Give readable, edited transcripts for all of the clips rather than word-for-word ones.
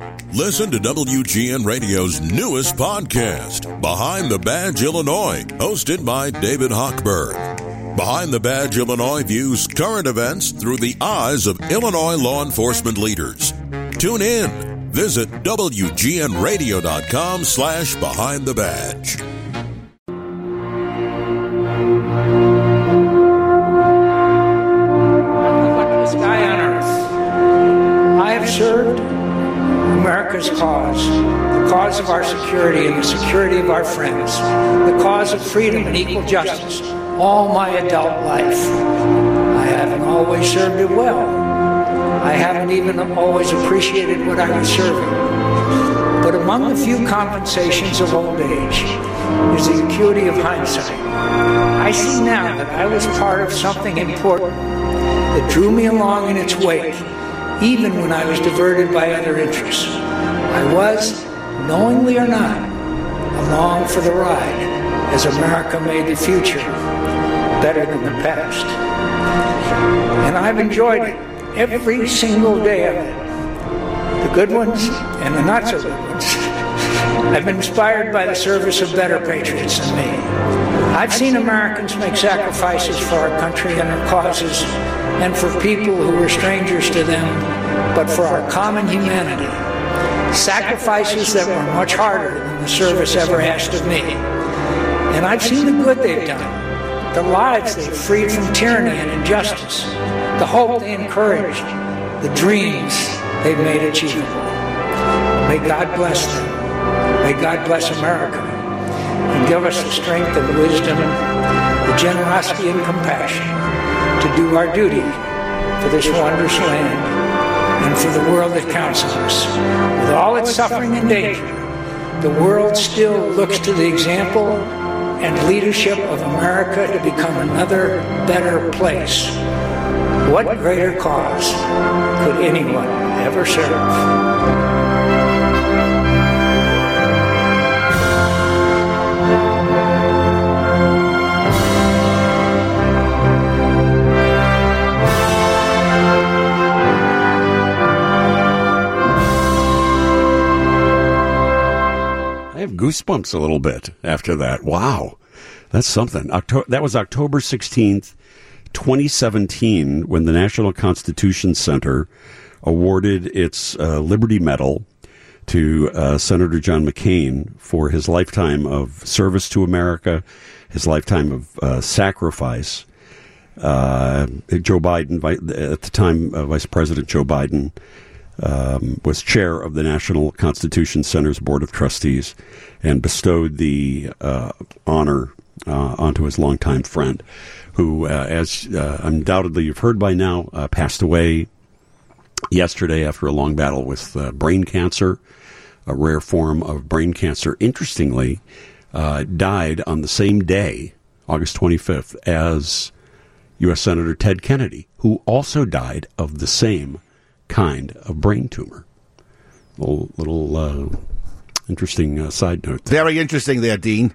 Listen to WGN Radio's newest podcast, Behind the Badge Illinois, hosted by David Hochberg. Behind the Badge Illinois views current events through the eyes of Illinois law enforcement leaders. Tune in. Visit WGNRadio.com/Behind the Badge. Luckiest guy on earth. I have served America's cause, the cause of our security and the security of our friends, the cause of freedom and equal justice, all my adult life. I haven't always served it well. I haven't even always appreciated what I was serving. But among the few compensations of old age is the acuity of hindsight. I see now that I was part of something important that drew me along in its wake, even when I was diverted by other interests. I was, knowingly or not, along for the ride as America made the future better than the past. And I've enjoyed it, every single day of it. The good ones and the not so good ones. I've been inspired by the service of better patriots than me. I've seen Americans make sacrifices for our country and our causes, and for people who were strangers to them, but for our common humanity. Sacrifices that were much harder than the service ever asked of me. And I've seen the good they've done, the lives they've freed from tyranny and injustice, the hope they encouraged, the dreams they've made achievable. May God bless them. May God bless America and give us the strength and wisdom, the generosity and compassion to do our duty for this wondrous land and for the world that counts on us. With all its suffering and danger, the world still looks to the example and leadership of America to become another better place. What greater cause could anyone ever serve? I have goosebumps a little bit after that. Wow. That's something. That was October 16th, 2017, when the National Constitution Center awarded its Liberty Medal to Senator John McCain for his lifetime of service to America, his lifetime of sacrifice. Joe Biden, at the time, Vice President Joe Biden, was chair of the National Constitution Center's Board of Trustees and bestowed the honor onto his longtime friend, who, as undoubtedly you've heard by now, passed away yesterday after a long battle with brain cancer, a rare form of brain cancer. Interestingly, died on the same day, August 25th, as U.S. Senator Ted Kennedy, who also died of the same kind of brain tumor. Little interesting side note there. Very interesting there, Dean.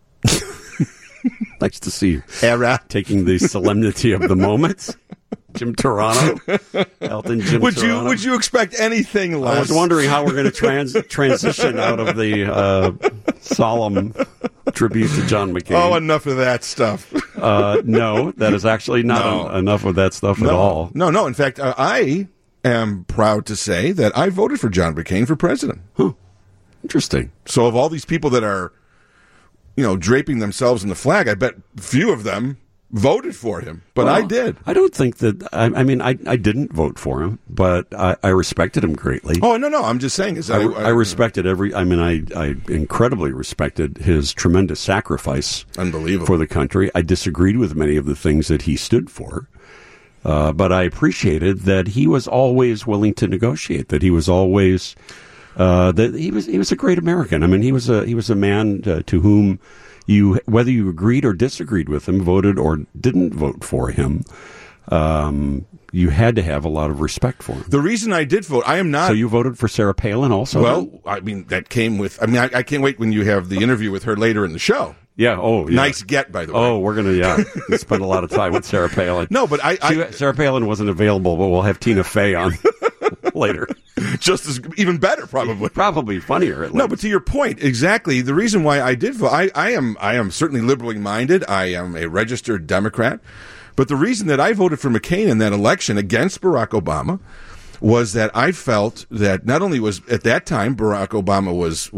Nice to see you. Era. Taking the solemnity of the moment. Jim Turano. Elton Jim Turano. Would you expect anything less? I was wondering how we're going to transition out of the solemn tribute to John McCain. Oh, enough of that stuff. No, that is actually not enough of that stuff at all. No. In fact, I am proud to say that I voted for John McCain for president. Huh. Interesting. So of all these people that are, draping themselves in the flag, I bet few of them voted for him, but I did. I don't think that, I didn't vote for him, but I respected him greatly. Oh, no, I'm just saying. I respected I incredibly respected his tremendous sacrifice. Unbelievable. For the country. I disagreed with many of the things that he stood for. But I appreciated that he was always willing to negotiate, that he was always, that he was a great American. I mean, he was a man to whom you, whether you agreed or disagreed with him, voted or didn't vote for him, you had to have a lot of respect for him. The reason I did vote, I am not. So you voted for Sarah Palin also? Well, that came with, I can't wait when you have the interview with her later in the show. Yeah. Oh, yeah. Nice get, by the way. Oh, we're going to, spend a lot of time with Sarah Palin. No, but Sarah Palin wasn't available, but we'll have Tina Fey on. later. Just as even better, probably. Probably funnier. At least. No, but to your point, exactly. The reason why I did vote, I am certainly liberally minded. I am a registered Democrat. But the reason that I voted for McCain in that election against Barack Obama was that I felt that not only was at that time Barack Obama was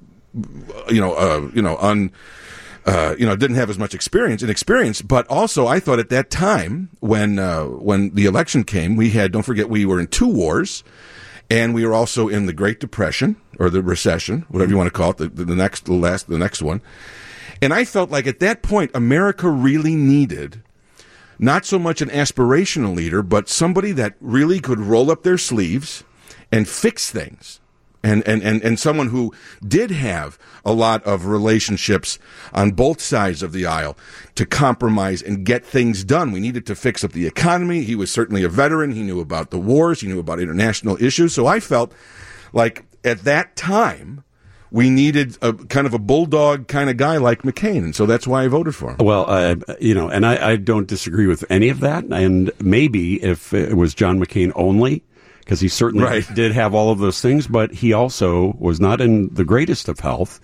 didn't have as much experience, but also I thought at that time when the election came, don't forget we were in 2 wars, and we were also in the Great Depression or the recession, whatever you want to call it, the next one. And I felt like at that point America really needed not so much an aspirational leader, but somebody that really could roll up their sleeves and fix things. And someone who did have a lot of relationships on both sides of the aisle to compromise and get things done. We needed to fix up the economy. He was certainly a veteran. He knew about the wars. He knew about international issues. So I felt like at that time we needed a kind of a bulldog kind of guy like McCain. And so that's why I voted for him. Well, and I don't disagree with any of that. And maybe if it was John McCain only, because he certainly did have all of those things, but he also was not in the greatest of health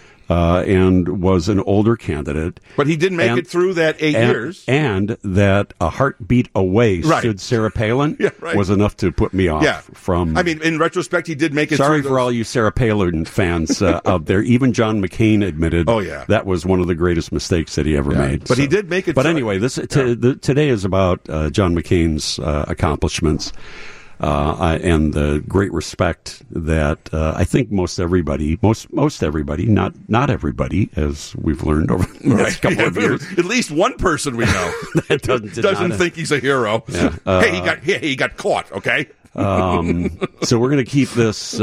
and was an older candidate. But he did make it through that 8 years. And that a heartbeat away stood Sarah Palin was enough to put me off from... I mean, in retrospect, he did make it through. Sorry for all you Sarah Palin fans out there. Even John McCain admitted that was one of the greatest mistakes that he ever made. But he did make it But through. Anyway, today is about John McCain's accomplishments. And the great respect that I think most everybody, not everybody, as we've learned over the last couple of years. At least one person we know that doesn't think he's a hero. Yeah. He got caught. Okay. So we're going to keep this.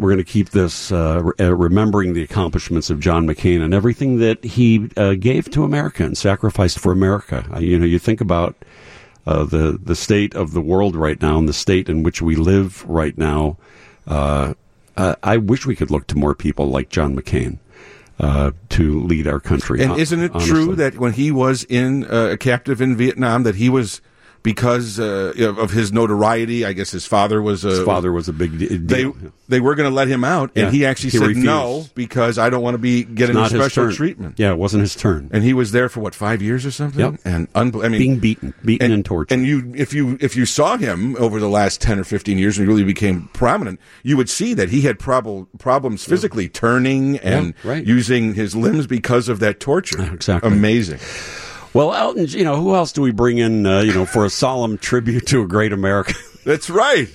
Remembering the accomplishments of John McCain and everything that he gave to America and sacrificed for America. You think about. The state of the world right now and the state in which we live right now, I wish we could look to more people like John McCain to lead our country. And isn't it true that when he was a captive in Vietnam, that he was, because of his notoriety, I guess his father was a big deal. They were going to let him out, and he actually said refused. No, because I don't want to be getting a special treatment. Yeah, it wasn't his turn. And he was there for 5 years or something. Yep. And being beaten and tortured. And if you saw him over the last 10 or 15 years, and he really became prominent, you would see that he had problems physically, turning and using his limbs because of that torture. Exactly. Amazing. Well, Elton, who else do we bring in, for a solemn tribute to a great America? That's right.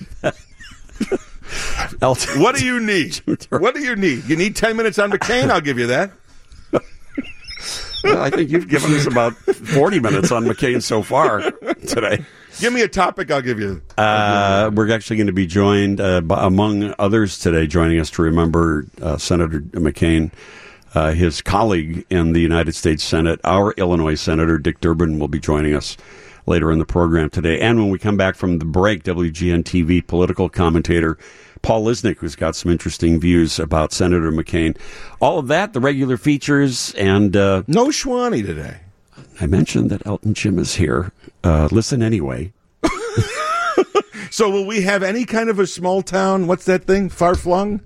Elton. What do you need? What do you need? You need 10 minutes on McCain? I'll give you that. Well, I think you've given us about 40 minutes on McCain so far today. Give me a topic, I'll give you. We're actually going to be joined, among others today, joining us to remember Senator McCain. His colleague in the United States Senate, our Illinois Senator, Dick Durbin, will be joining us later in the program today. And when we come back from the break, WGN-TV political commentator Paul Lisnek, who's got some interesting views about Senator McCain. All of that, the regular features, and... no Schwani today. I mentioned that Elton Jim is here. Listen anyway. So will we have any kind of a small town, what's that thing, far-flung?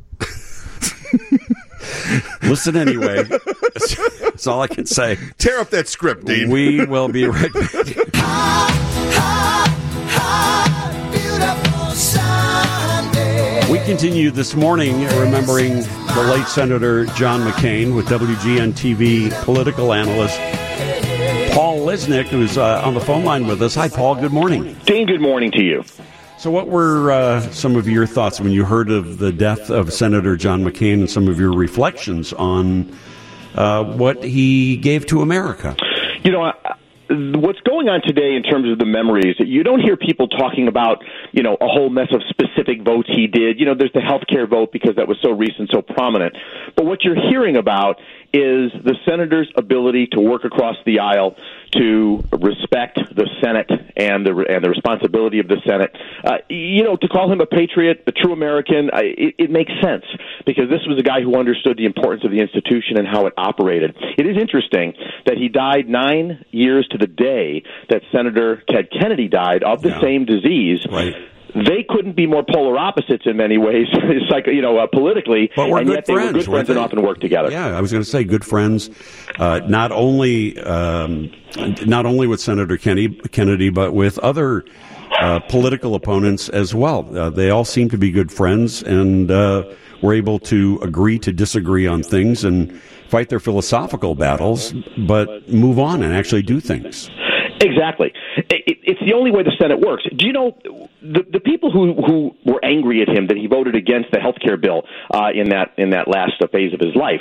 Listen anyway. That's all I can say. Tear up that script, Dean. We will be right back. Beautiful Sunday. We continue this morning remembering the late Senator John McCain with WGN-TV political analyst Paul Lisnek, who's on the phone line with us. Hi, Paul. Good morning. Dean, good morning to you. So what were some of your thoughts when you heard of the death of Senator John McCain and some of your reflections on what he gave to America? What's going on today in terms of the memories, you don't hear people talking about, a whole mess of specific votes he did. There's the healthcare vote because that was so recent, so prominent. But what you're hearing about is the senator's ability to work across the aisle, to respect the Senate and the responsibility of the Senate. To call him a patriot, a true American, it makes sense because this was a guy who understood the importance of the institution and how it operated. It is interesting that he died 9 years to the day that Senator Ted Kennedy died of the same disease. Right. they couldn't be more polar opposites in many ways, politically. But we're and good yet they friends. were good friends and often worked together. Yeah, I was going to say good friends, not only with Senator Kennedy, but with other political opponents as well. They all seem to be good friends, and were able to agree to disagree on things and fight their philosophical battles, but move on and actually do things. Exactly. It's the only way the Senate works. Do you know the people who were angry at him that he voted against the health care bill in that last phase of his life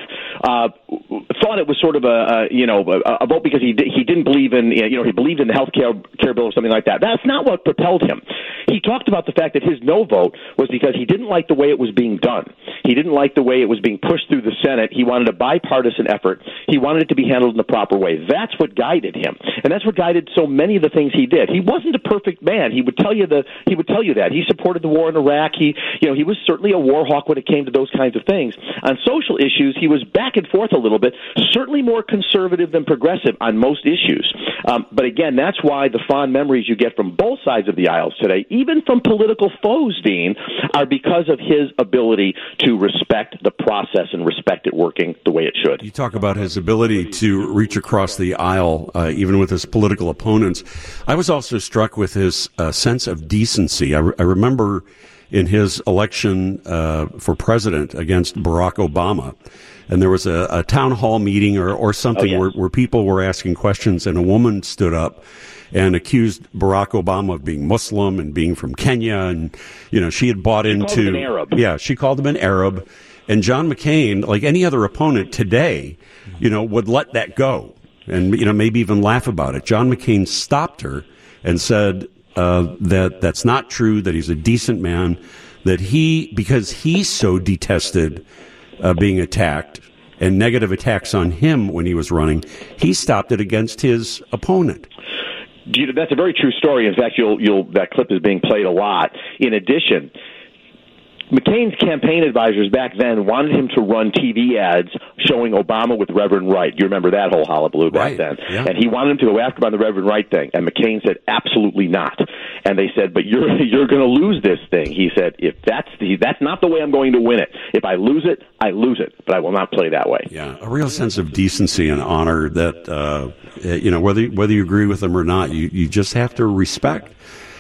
thought it was sort of a vote because he didn't believe in he believed in the health care bill or something like that. That's not what propelled him. He talked about the fact that his no vote was because he didn't like the way it was being done. He didn't like the way it was being pushed through the Senate. He wanted a bipartisan effort. He wanted it to be handled in the proper way. That's what guided him, and that's what guided so many of the things he did. He wasn't a perfect man. He would tell you that. He supported the war in Iraq. He was certainly a war hawk when it came to those kinds of things. On social issues, he was back and forth a little bit, certainly more conservative than progressive on most issues. But again, that's why the fond memories you get from both sides of the aisles today, even from political foes, Dean, are because of his ability to respect the process and respect it working the way it should. You talk about his ability to reach across the aisle, even with his political opponents. I was also struck with his sense of decency. I remember in his election for president against Barack Obama, and there was a town hall meeting or something where people were asking questions, and a woman stood up and accused Barack Obama of being Muslim and being from Kenya, and she had bought into. Called him an Arab. Yeah, she called him an Arab, and John McCain, like any other opponent today, would let that go and maybe even laugh about it. John McCain stopped her and said that's not true, that he's a decent man, that because he so detested being attacked and negative attacks on him when he was running, he stopped it against his opponent. That's a very true story. In fact, that clip is being played a lot. In addition, McCain's campaign advisors back then wanted him to run TV ads showing Obama with Reverend Wright. You remember that whole hullabaloo back then. Yeah. And he wanted him to go after him on the Reverend Wright thing. And McCain said, absolutely not. And they said, but you're going to lose this thing. He said, if that's not the way I'm going to win it. If I lose it, I lose it. But I will not play that way. Yeah, a real sense of decency and honor that, whether you agree with them or not, you just have to respect.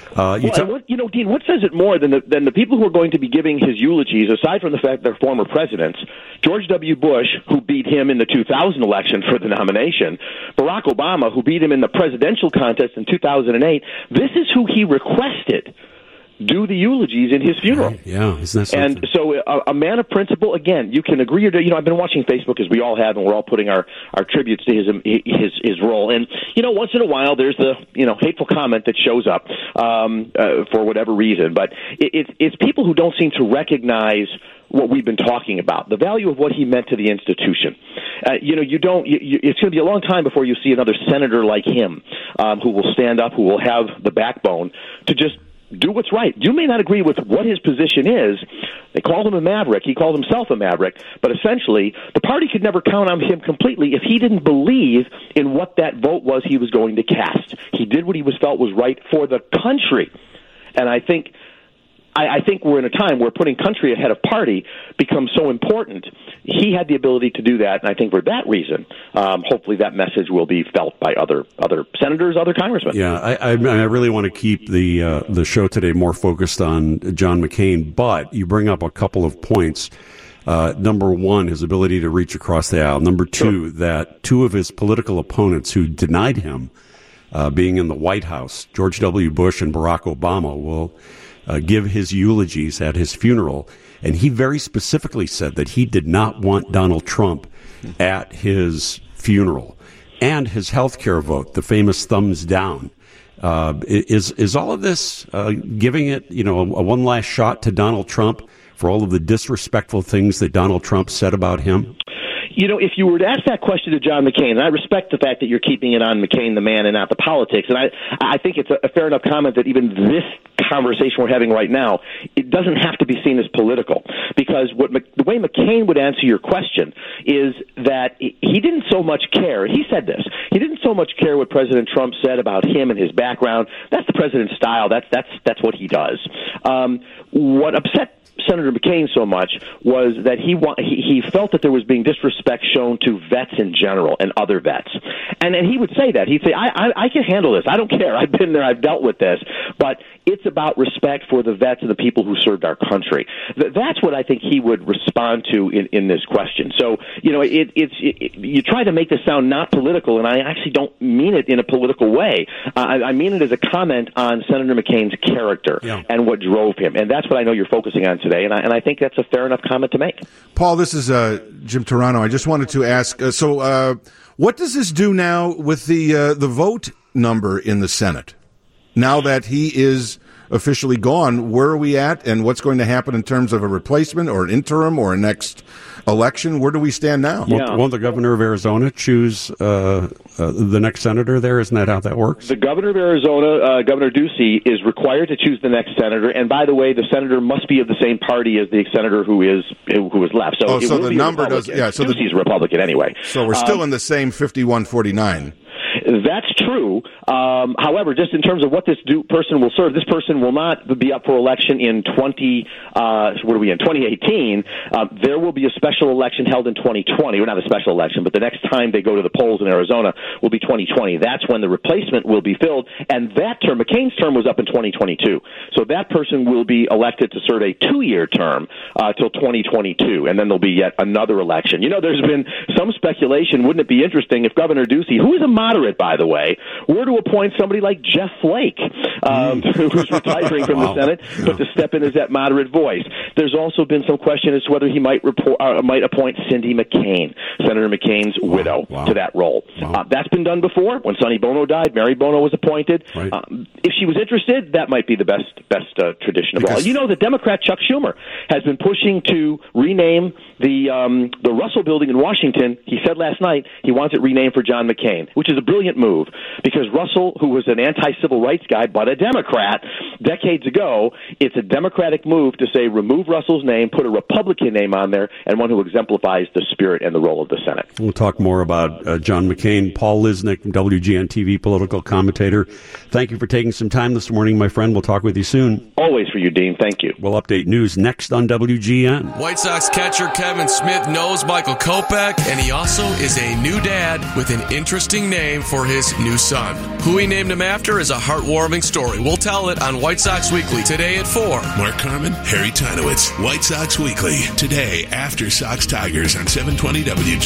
Dean, what says it more than the people who are going to be giving his eulogies, aside from the fact they're former presidents, George W. Bush, who beat him in the 2000 election for the nomination, Barack Obama, who beat him in the presidential contest in 2008, this is who he requested do the eulogies in his funeral. Right. Yeah, isn't that something? And so a man of principle, again, you can agree or I've been watching Facebook as we all have, and we're all putting our tributes to his role. And, once in a while there's the, hateful comment that shows up for whatever reason. But it's people who don't seem to recognize what we've been talking about, the value of what he meant to the institution. It's going to be a long time before you see another senator like him who will stand up, who will have the backbone to just do what's right. You may not agree with what his position is. They called him a maverick. He called himself a maverick. But essentially, the party could never count on him completely if he didn't believe in what that vote was he was going to cast. He did what he felt was right for the country. And I think we're in a time where putting country ahead of party becomes so important. He had the ability to do that, and I think for that reason, hopefully that message will be felt by other senators, other congressmen. Yeah, I really want to keep the show today more focused on John McCain, but you bring up a couple of points. Number one, his ability to reach across the aisle. Number two, that two of his political opponents who denied him being in the White House, George W. Bush and Barack Obama, will give his eulogies at his funeral. And he very specifically said that he did not want Donald Trump at his funeral. And his health care vote, the famous thumbs down. Is all of this giving it, a one last shot to Donald Trump for all of the disrespectful things that Donald Trump said about him? If you were to ask that question to John McCain, and I respect the fact that you're keeping it on McCain the man and not the politics, and I think it's a fair enough comment that even this conversation we're having right now, it doesn't have to be seen as political, because the way McCain would answer your question is that he didn't so much care. He said this. He didn't so much care what President Trump said about him and his background. That's the president's style. That's what he does. What upset Senator McCain so much was that he felt that there was being disrespect shown to vets in general and other vets. And he would say that. He'd say, I can handle this. I don't care. I've been there. I've dealt with this. But it's about respect for the vets and the people who served our country. That's what I think he would respond to in this question. So, you try to make this sound not political, and I actually don't mean it in a political way. I mean it as a comment on Senator McCain's character and what drove him. And that's what I know you're focusing on today, and I think that's a fair enough comment to make. Paul, this is Jim Turano. I just wanted to ask, what does this do now with the vote number in the Senate? Now that he is officially gone, where are we at, and what's going to happen in terms of a replacement or an interim or a next election? Where do we stand now? Won't the governor of Arizona choose the next senator there? Isn't that how that works? The governor of Arizona, Governor Ducey, is required to choose the next senator. And by the way, the senator must be of the same party as the senator who is left. So, so the number does. Yeah, so Ducey's a Republican anyway. So we're still in the same 51-49. That's true. However, just in terms of what this person will serve, this person will not be up for election in 2018. There will be a special election held in 2020. Well, not a special election, but the next time they go to the polls in Arizona will be 2020. That's when the replacement will be filled. And that term, McCain's term, was up in 2022. So that person will be elected to serve a 2-year term till 2022. And then there'll be yet another election. There's been some speculation. Wouldn't it be interesting if Governor Ducey, who is a moderate, by the way, were to appoint somebody like Jeff Flake, who's retiring from the Senate, but to step in as that moderate voice. There's also been some question as to whether he might appoint Cindy McCain, Senator McCain's widow, to that role. That's been done before. When Sonny Bono died, Mary Bono was appointed. Right. If she was interested, that might be the best tradition of all. The Democrat Chuck Schumer has been pushing to rename the Russell Building in Washington. He said last night he wants it renamed for John McCain, which is a brilliant move, because Russell, who was an anti-civil rights guy but a Democrat decades ago, it's a Democratic move to say remove Russell's name, put a Republican name on there, and one who exemplifies the spirit and the role of the Senate. We'll talk more about John McCain. Paul Lisnek, WGN-TV political commentator. Thank you for taking some time this morning, my friend. We'll talk with you soon. Always for you, Dean. Thank you. We'll update news next on WGN. White Sox catcher Kevin Smith knows Michael Kopech, and he also is a new dad with an interesting name for his new son. Who he named him after is a heartwarming story. We'll tell it on White Sox Weekly today at 4. Mark Carmen, Harry Tynowitz, White Sox Weekly, today after Sox Tigers on 720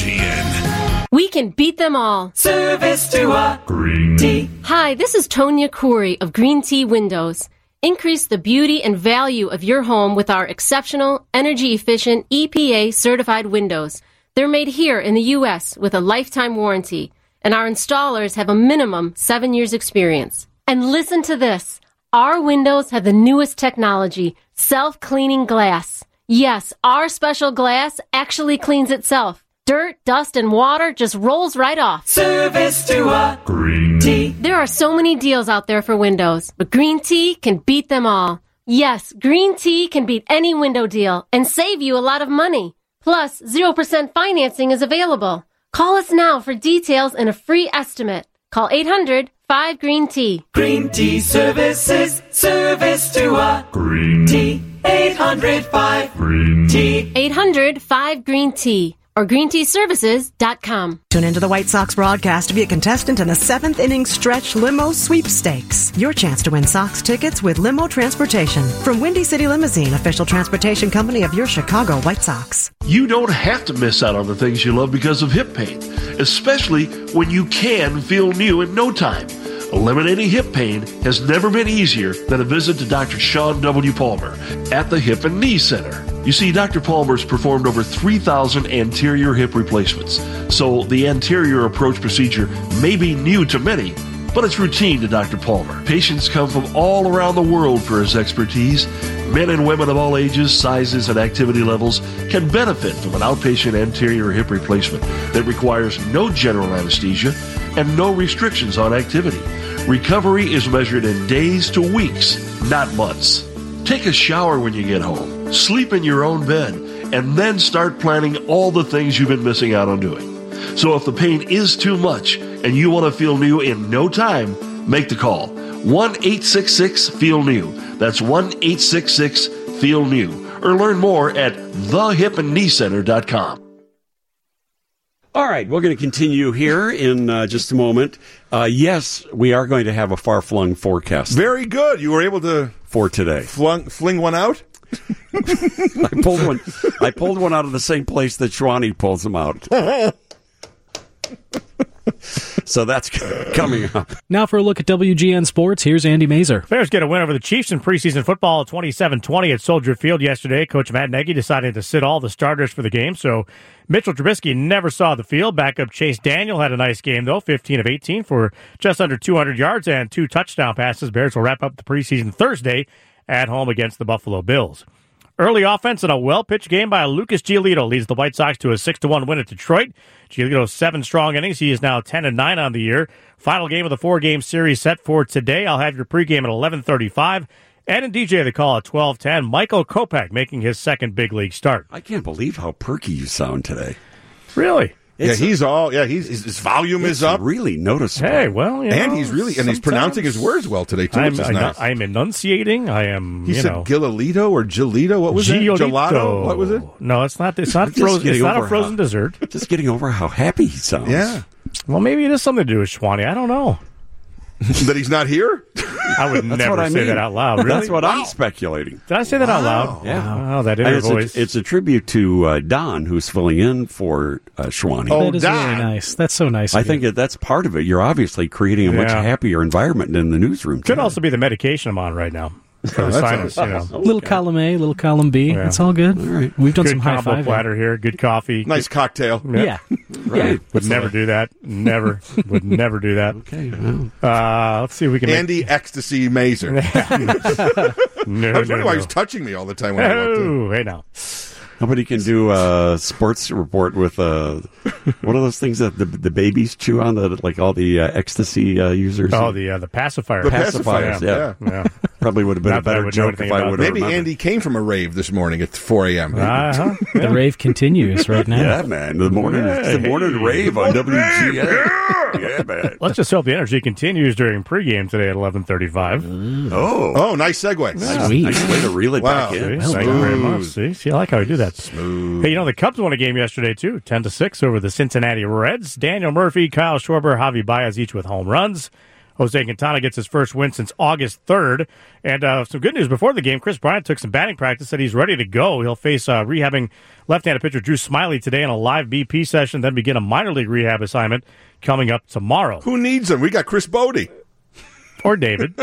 WGN. We can beat them all. Service to a Green Tea. Hi, this is Tonya Khoury of Green Tea Windows. Increase the beauty and value of your home with our exceptional, energy-efficient, EPA-certified windows. They're made here in the U.S. with a lifetime warranty, and our installers have a minimum 7 years experience. And listen to this. Our windows have the newest technology, self-cleaning glass. Yes, our special glass actually cleans itself. Dirt, dust, and water just rolls right off. Service to a Green Tea. There are so many deals out there for windows, but Green Tea can beat them all. Yes, Green Tea can beat any window deal and save you a lot of money. Plus, 0% financing is available. Call us now for details and a free estimate. Call 800-5-GREEN-TEA. Green Tea Services. Service to a Green Tea. 800-5-GREEN-TEA. 800-5-GREEN-TEA. Or greenteaservices.com. Tune into the White Sox broadcast to be a contestant in the 7th inning stretch limo sweepstakes. Your chance to win Sox tickets with limo transportation from Windy City Limousine, official transportation company of your Chicago White Sox. You don't have to miss out on the things you love because of hip pain, especially when you can feel new in no time. Eliminating hip pain has never been easier than a visit to Dr. Sean W. Palmer at the Hip and Knee Center. You see, Dr. Palmer's performed over 3,000 anterior hip replacements, so the anterior approach procedure may be new to many, but it's routine to Dr. Palmer. Patients come from all around the world for his expertise. Men and women of all ages, sizes, and activity levels can benefit from an outpatient anterior hip replacement that requires no general anesthesia and no restrictions on activity. Recovery is measured in days to weeks, not months. Take a shower when you get home, sleep in your own bed, and then start planning all the things you've been missing out on doing. So if the pain is too much and you want to feel new in no time, make the call. 1-866-FEEL-NEW. That's 1-866-FEEL-NEW. Or learn more at thehipandkneecenter.com. All right, we're going to continue here in just a moment. Yes, we are going to have a far-flung forecast. Very good. You were able to... For today. Fling one out? I pulled one out of the same place that Schwani pulls them out. So that's coming up. Now for a look at WGN Sports, here's Andy Mazer. Bears get a win over the Chiefs in preseason football 27-20 at Soldier Field yesterday. Coach Matt Nagy decided to sit all the starters for the game, so Mitchell Trubisky never saw the field. Backup Chase Daniel had a nice game, though, 15 of 18 for just under 200 yards and 2 touchdown passes. Bears will wrap up the preseason Thursday at home against the Buffalo Bills. Early offense and a well-pitched game by Lucas Giolito leads the White Sox to a 6-1 win at Detroit. Giolito's 7 strong innings. He is now 10-9 on the year. Final game of the 4-game series set for today. I'll have your pregame at 11:35. Ed and DJ the call at 12:10. Michael Kopech making his second big league start. I can't believe how perky you sound today. Really? His volume is up. Really noticeable. Hey, well, and he's pronouncing his words well today too. I'm enunciating. I am. He said Giolito or Gilito. What was it? Gelato. What was it? No, it's not. It's not frozen. It's not a frozen dessert. Just getting over how happy he sounds. Yeah. Well, maybe it is something to do with Schwani. I don't know. That he's not here? I would never say that out loud. Really? That's what I'm speculating. Did I say that out loud? Yeah. Oh, that inner voice. It's a tribute to Don, who's filling in for Schwani. That is really nice. That's so nice. I think that's part of it. You're obviously creating a much happier environment in the newsroom. Could also be the medication I'm on right now. For the sinus, Little column A, little column B. Yeah. It's all good. All right. We've done good some high combo five platter here. Good coffee. Nice cocktail. Yeah. Right. Would never do that. Never. Would never do that. Okay. Well. Let's see if we can. Andy Ecstasy Mazer. I was wondering why he's touching me all the time when I walked in. Hey now. Nobody can do a sports report with one of those things that the babies chew on, like all the ecstasy users. Oh, the pacifier. The pacifiers, yeah. Probably would have been a better joke if I would have Maybe Andy came from a rave this morning at 4 a.m. The rave continues right now. Yeah, man. The morning rave on WGN. Yeah, man. Let's just hope the energy continues during pregame today at 11:35. Oh, nice segue. Sweet. Nice way to reel it back in. Thank you very much. See, I like how we do that. Smooth. Hey, the Cubs won a game yesterday, too, 10-6 over the Cincinnati Reds. Daniel Murphy, Kyle Schwarber, Javi Baez each with home runs. Jose Quintana gets his first win since August 3rd. And some good news before the game. Chris Bryant took some batting practice, said he's ready to go. He'll face rehabbing left-handed pitcher Drew Smyly today in a live BP session, then begin a minor league rehab assignment coming up tomorrow. Who needs him? We got Chris Bodie. Or David.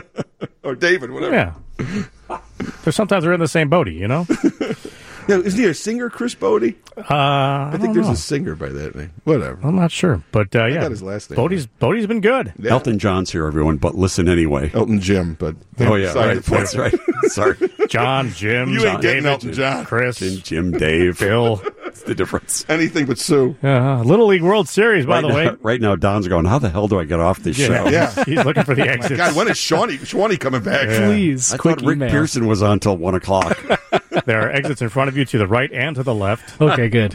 Or David, whatever. Yeah. Sometimes they're in the same boaty, Yeah, isn't he a singer, Chris Bodie? I think there's a singer by that name. Whatever. I'm not sure, but I got his last name. Bodie's been good. Yeah. Elton John's here, everyone, but listen anyway. Elton Jim, but right. That's right. Sorry, John, Jim, you ain't getting David, Elton John, Chris, Jim, Dave, Phil. What's the difference? Anything but Sue. Little League World Series, by the way. Right now, Don's going, how the hell do I get off this show? Yeah, he's looking for the exit. God, when is Schwani coming back? Yeah. Please, I thought Rick Pearson was on till 1 o'clock. There are exits in front of you to the right and to the left. Okay, good.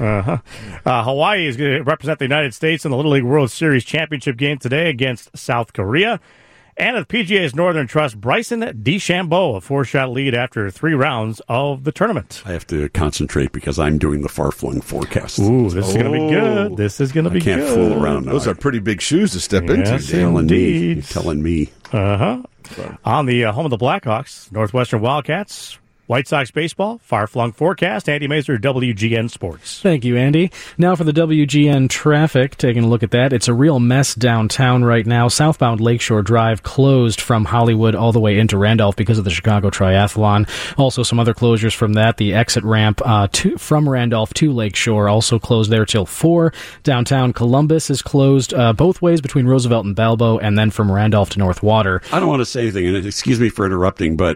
Hawaii is going to represent the United States in the Little League World Series championship game today against South Korea. And at the PGA's Northern Trust, Bryson DeChambeau, a 4-shot lead after 3 rounds of the tournament. I have to concentrate because I'm doing the far-flung forecast. Ooh, this is going to be good. This is going to be good. I can't fool around now. Those are pretty big shoes to step into. You're telling me. On the home of the Blackhawks, Northwestern Wildcats White Sox baseball, far-flung forecast. Andy Mazer, WGN Sports. Thank you, Andy. Now for the WGN traffic, taking a look at that. It's a real mess downtown right now. Southbound Lakeshore Drive closed from Hollywood all the way into Randolph because of the Chicago Triathlon. Also some other closures from that. The exit ramp from Randolph to Lakeshore also closed there till 4. Downtown Columbus is closed both ways between Roosevelt and Balbo, and then from Randolph to North Water. I don't want to say anything, and excuse me for interrupting, but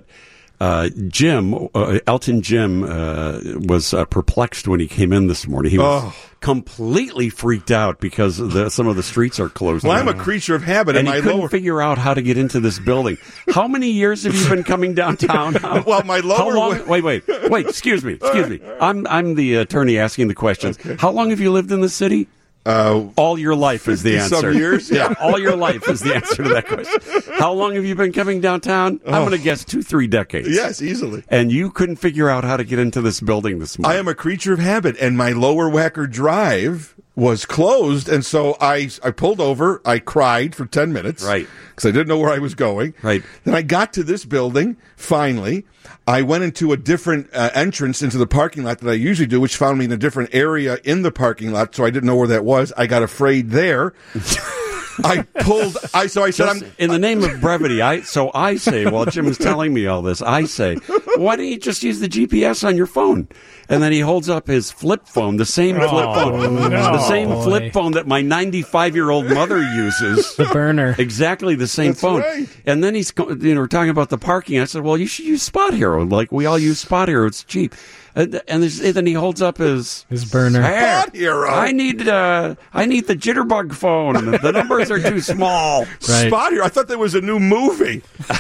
Elton Jim was perplexed when he came in this morning. He was completely freaked out because some of the streets are closed. Well, I'm a creature of habit, and he couldn't figure out how to get into this building. How many years have you been coming downtown? Well, my lower. How long? Wait. Excuse me. I'm the attorney asking the questions. Okay. How long have you lived in the city? All your life is the answer. Some years? Yeah, all your life is the answer to that question. How long have you been coming downtown? I'm going to guess 2-3 decades. Yes, easily. And you couldn't figure out how to get into this building this morning. I am a creature of habit, and my Lower Wacker Drive was closed, and so I pulled over. I cried for 10 minutes. Right. Because I didn't know where I was going. Right. Then I got to this building, finally. I went into a different entrance into the parking lot that I usually do, which found me in a different area in the parking lot, so I didn't know where that was. I got afraid there. I said, in the name of brevity, I say, while Jim is telling me all this, I say, why don't you just use the GPS on your phone? And then he holds up his flip phone, the same flip phone that my 95-year-old mother uses. The burner. Exactly the same phone. Right. And then he's, we're talking about the parking. I said, well, you should use Spot Hero. Like we all use Spot Hero. It's cheap. And then he holds up his burner. Spot Hero. I need the jitterbug phone. The numbers are too small. Right. Spot Hero. I thought that was a new movie.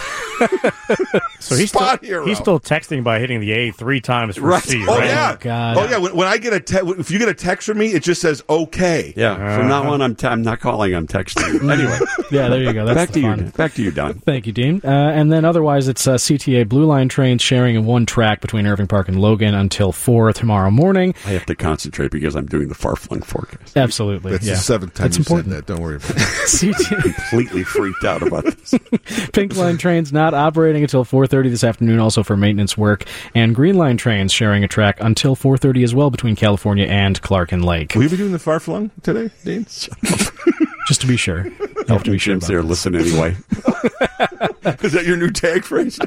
So he's still texting by hitting the A 3 times for C, right? Oh, yeah. Oh, God. Oh, yeah. When I get if you get a text from me, it just says okay. Yeah. From now on, I'm not calling, I'm texting. Anyway. Yeah, there you go. That's back to you, Don. Thank you, Dean. And then otherwise, it's CTA Blue Line trains sharing in one track between Irving Park and Logan until 4 tomorrow morning. I have to concentrate because I'm doing the far-flung forecast. Absolutely. That's the 7th time you said that. Don't worry about it. I'm completely freaked out about this. Pink Line trains not operating until 4:30 this afternoon, also for maintenance work. And Green Line trains sharing a track until 4:30 as well between California and Clark and Lake. Will you be doing the far-flung today, Dean? Just to be sure. I have to be sure. Jim's there. Listen anyway. Is that your new tag phrase?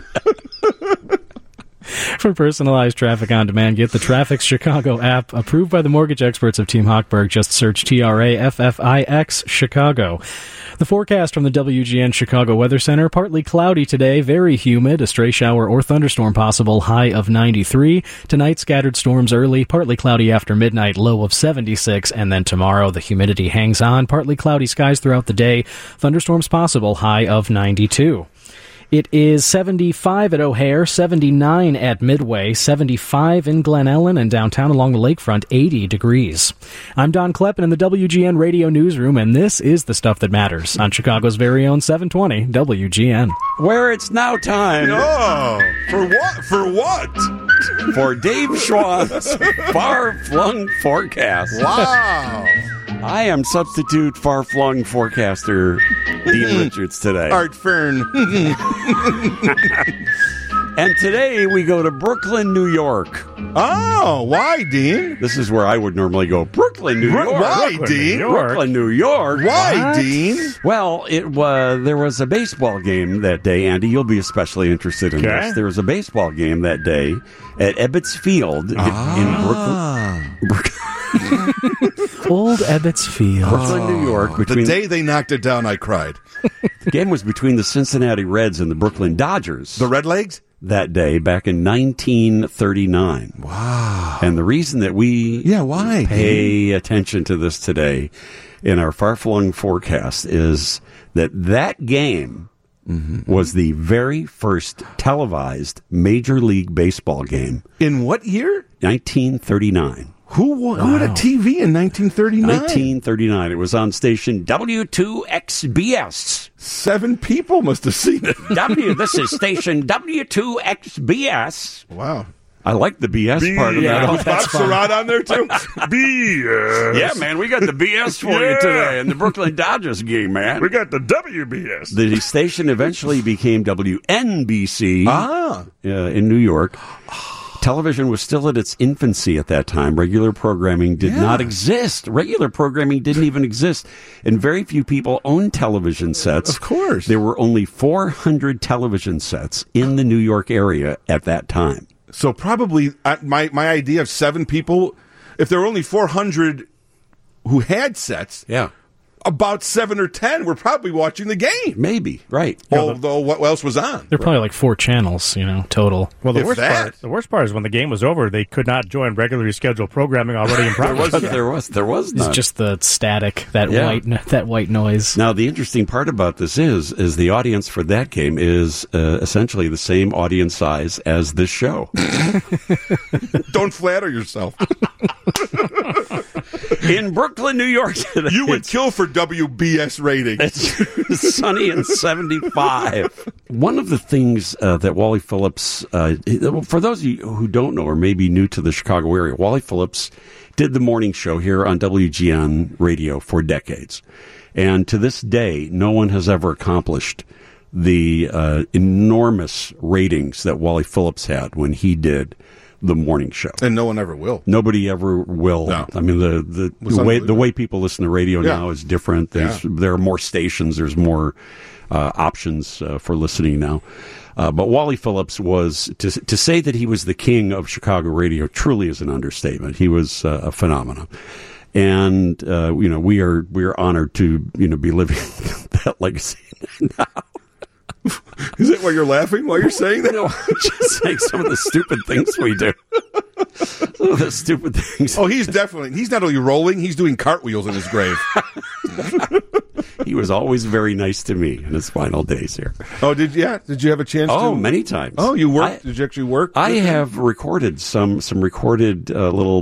For personalized traffic on demand, get the Traffics Chicago app, approved by the mortgage experts of Team Hochberg. Just search TRAFFIX Chicago. The forecast from the WGN Chicago Weather Center: partly cloudy today, very humid, a stray shower or thunderstorm possible, high of 93. Tonight, scattered storms early, partly cloudy after midnight, low of 76. And then tomorrow, the humidity hangs on, partly cloudy skies throughout the day, thunderstorms possible, high of 92. It is 75 at O'Hare, 79 at Midway, 75 in Glen Ellen, and downtown along the lakefront, 80 degrees. I'm Don Kleppen in the WGN Radio Newsroom, and this is the stuff that matters on Chicago's very own 720 WGN. Where it's now time. Oh, for what? For what? For Dave Schwann's far-flung forecast. Wow. I am substitute far-flung forecaster Dean Richards today. Art Fern. And today we go to Brooklyn, New York. Oh, why, Dean? This is where I would normally go. Brooklyn, New York. Why, Dean? Brooklyn, New York. Why, What? Dean? Well, there was a baseball game that day. Andy, you'll be especially interested in this. There was a baseball game that day at Ebbets Field in Brooklyn. Old Ebbets Field. Brooklyn, New York. The day they knocked it down, I cried. The game was between the Cincinnati Reds and the Brooklyn Dodgers. The Redlegs? That day, back in 1939. Wow. And the reason that we pay attention to this today in our far-flung forecast is that game was the very first televised Major League Baseball game. In what year? 1939. Who had a TV in 1939? 1939. It was on station W2XBS. 7 people must have seen it. This is station W2XBS. Wow. I like the BS part of that. Was Bob Surratt on there too? BS. Yeah, man, we got the BS for you today in the Brooklyn Dodgers game, man. We got the WBS. The station eventually became WNBC in New York. Television was still at its infancy at that time. Regular programming did not exist. Regular programming didn't even exist. And very few people owned television sets. Of course. There were only 400 television sets in the New York area at that time. So probably my idea of 7 people, if there were only 400 who had sets, about 7 or 10 were probably watching the game. Maybe, right. Although what else was on? There are probably like 4 channels, total. Well, the worst part is when the game was over, they could not join regularly scheduled programming already in progress. There was none. It's just the static, that white noise. Now, the interesting part about this is the audience for that game is essentially the same audience size as this show. Don't flatter yourself. In Brooklyn, New York today. You would kill for WBS rating. It's sunny and 75. One of the things that Wally Phillips, for those of you who don't know or maybe new to the Chicago area, Wally Phillips did the morning show here on WGN radio for decades. And to this day, no one has ever accomplished the enormous ratings that Wally Phillips had when he did the morning show. And no one ever will. Nobody ever will. No. I mean, the way people listen to radio now is different. There are more stations. There's more options for listening now. But Wally Phillips was, to say that he was the king of Chicago radio truly is an understatement. He was a phenomenon. And, we are honored to, be living that legacy now. Is that why you're laughing while you're saying that? No, I'm just saying some of the stupid things we do. Some of the stupid things. Oh, he's not only rolling, he's doing cartwheels in his grave. He was always very nice to me in his final days here. Oh, did you have a chance to? Oh, many times. Oh, you worked? Did you actually work? I have recorded some recorded little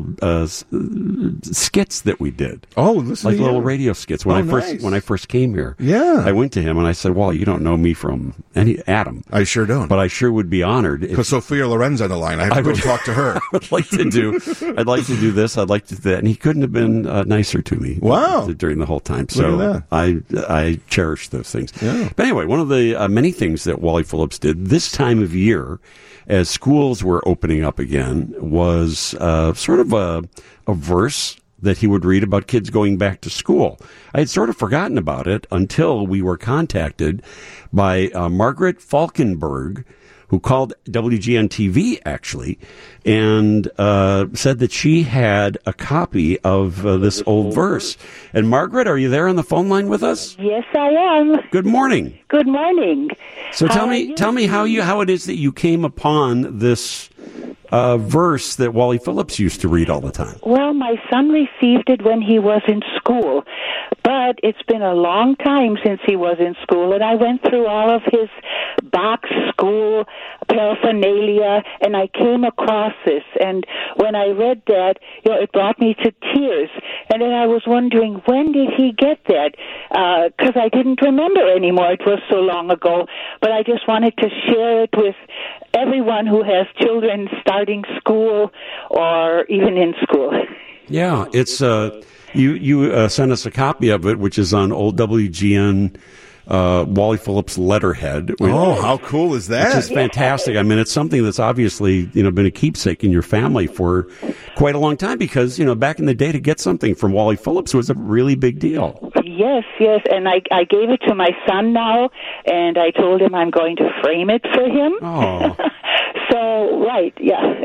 skits that we did. Oh, listen, like little radio skits when I first came here. Yeah, I went to him and I said, "Well, you don't know me from Adam." I sure don't, but I sure would be honored because Sophia Loren's on the line. I have to go talk to her. I'd like to do this. I'd like to do that, and he couldn't have been nicer to me. Wow, during the whole time. So I cherish those things. Yeah. But anyway, one of the many things that Wally Phillips did this time of year, as schools were opening up again, was sort of a verse that he would read about kids going back to school. I had sort of forgotten about it until we were contacted by Margaret Falkenberg, who called WGN-TV, actually, and said that she had a copy of this old verse. And Margaret, are you there on the phone line with us? Yes, I am. Good morning. Good morning. So tell me how it is that you came upon this verse that Wally Phillips used to read all the time. Well, my son received it when he was in school, but it's been a long time since he was in school, and I went through all of his box school paraphernalia, and I came across this, and when I read that, it brought me to tears, and then I was wondering, when did he get that? Because I didn't remember anymore. It was so long ago, but I just wanted to share it with everyone who has children starting school or even in school. Yeah, it's you sent us a copy of it, which is on old WGN Wally Phillips letterhead. Oh, how cool is that? Which is fantastic. I mean, it's something that's obviously been a keepsake in your family for quite a long time because back in the day to get something from Wally Phillips was a really big deal. Yes, and I gave it to my son now, and I told him I'm going to frame it for him. Oh. So, right, yeah.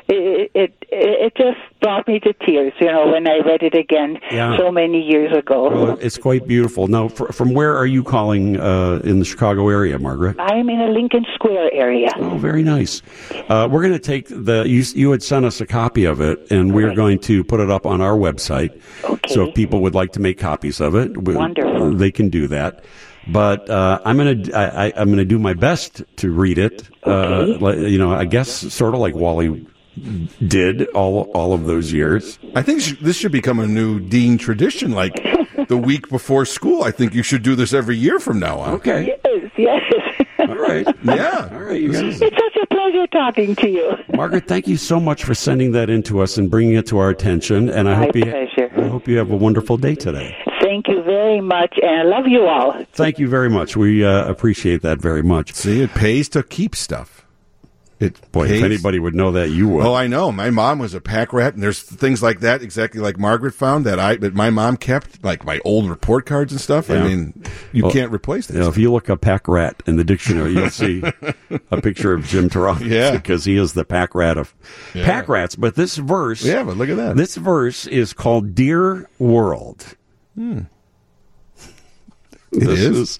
It just brought me to tears, when I read it again so many years ago. Well, it's quite beautiful. Now, from where are you calling in the Chicago area, Margaret? I'm in a Lincoln Square area. Oh, very nice. We're going to take you had sent us a copy of it, and we're going to put it up on our website. Okay. So if people would like to make copies of it, wonderful, they can do that. But I'm gonna do my best to read it. Okay. I guess sort of like Wally did all of those years. I think this should become a new Dean tradition, like the week before school. I think you should do this every year from now on. Okay. Yes. All right. Yeah. All right, you guys. It's such a pleasure talking to you. Margaret, thank you so much for sending that in to us and bringing it to our attention. And I hope you have a wonderful day today. Thank you very much, and I love you all. Thank you very much. We appreciate that very much. See, it pays to keep stuff. If anybody would know that, you would. Oh, I know. My mom was a pack rat, and there's things like that, exactly like Margaret found, that my mom kept, like my old report cards and stuff. Yeah. I mean, you can't replace that. If you look up pack rat in the dictionary, you'll see a picture of Jim Turok. Yeah. Because he is the pack rat of pack rats. But this verse... Yeah, but look at that. This verse is called Dear World. It this is.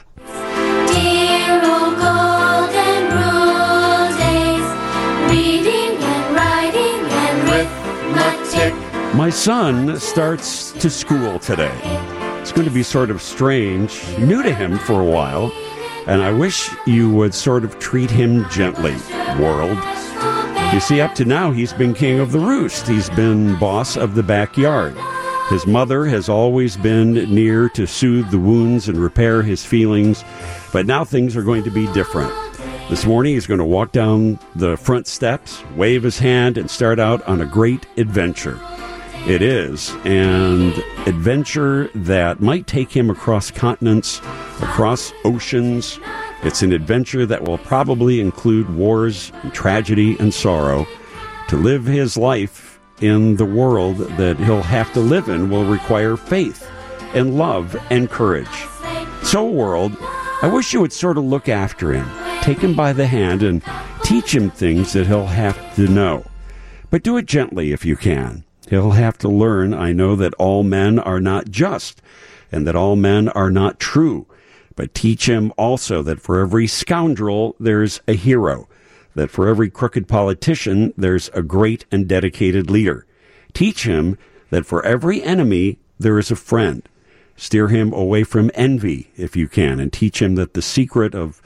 Dear old golden rule days, reading and writing and arithmetic. My son starts to school today. It's going to be sort of strange, new to him for a while, and I wish you would sort of treat him gently, world. You see, up to now, he's been king of the roost. He's been boss of the backyard. His mother has always been near to soothe the wounds and repair his feelings, but now things are going to be different. This morning, he's going to walk down the front steps, wave his hand, and start out on a great adventure. It is an adventure that might take him across continents, across oceans. It's an adventure that will probably include wars, and tragedy, and sorrow. To live his life in the world that he'll have to live in will require faith and love and courage. So, world, I wish you would sort of look after him, take him by the hand, and teach him things that he'll have to know. But do it gently if you can. He'll have to learn, I know, that all men are not just, and that all men are not true. But teach him also that for every scoundrel, there's a hero. That for every crooked politician, there's a great and dedicated leader. Teach him that for every enemy, there is a friend. Steer him away from envy, if you can, and teach him the secret of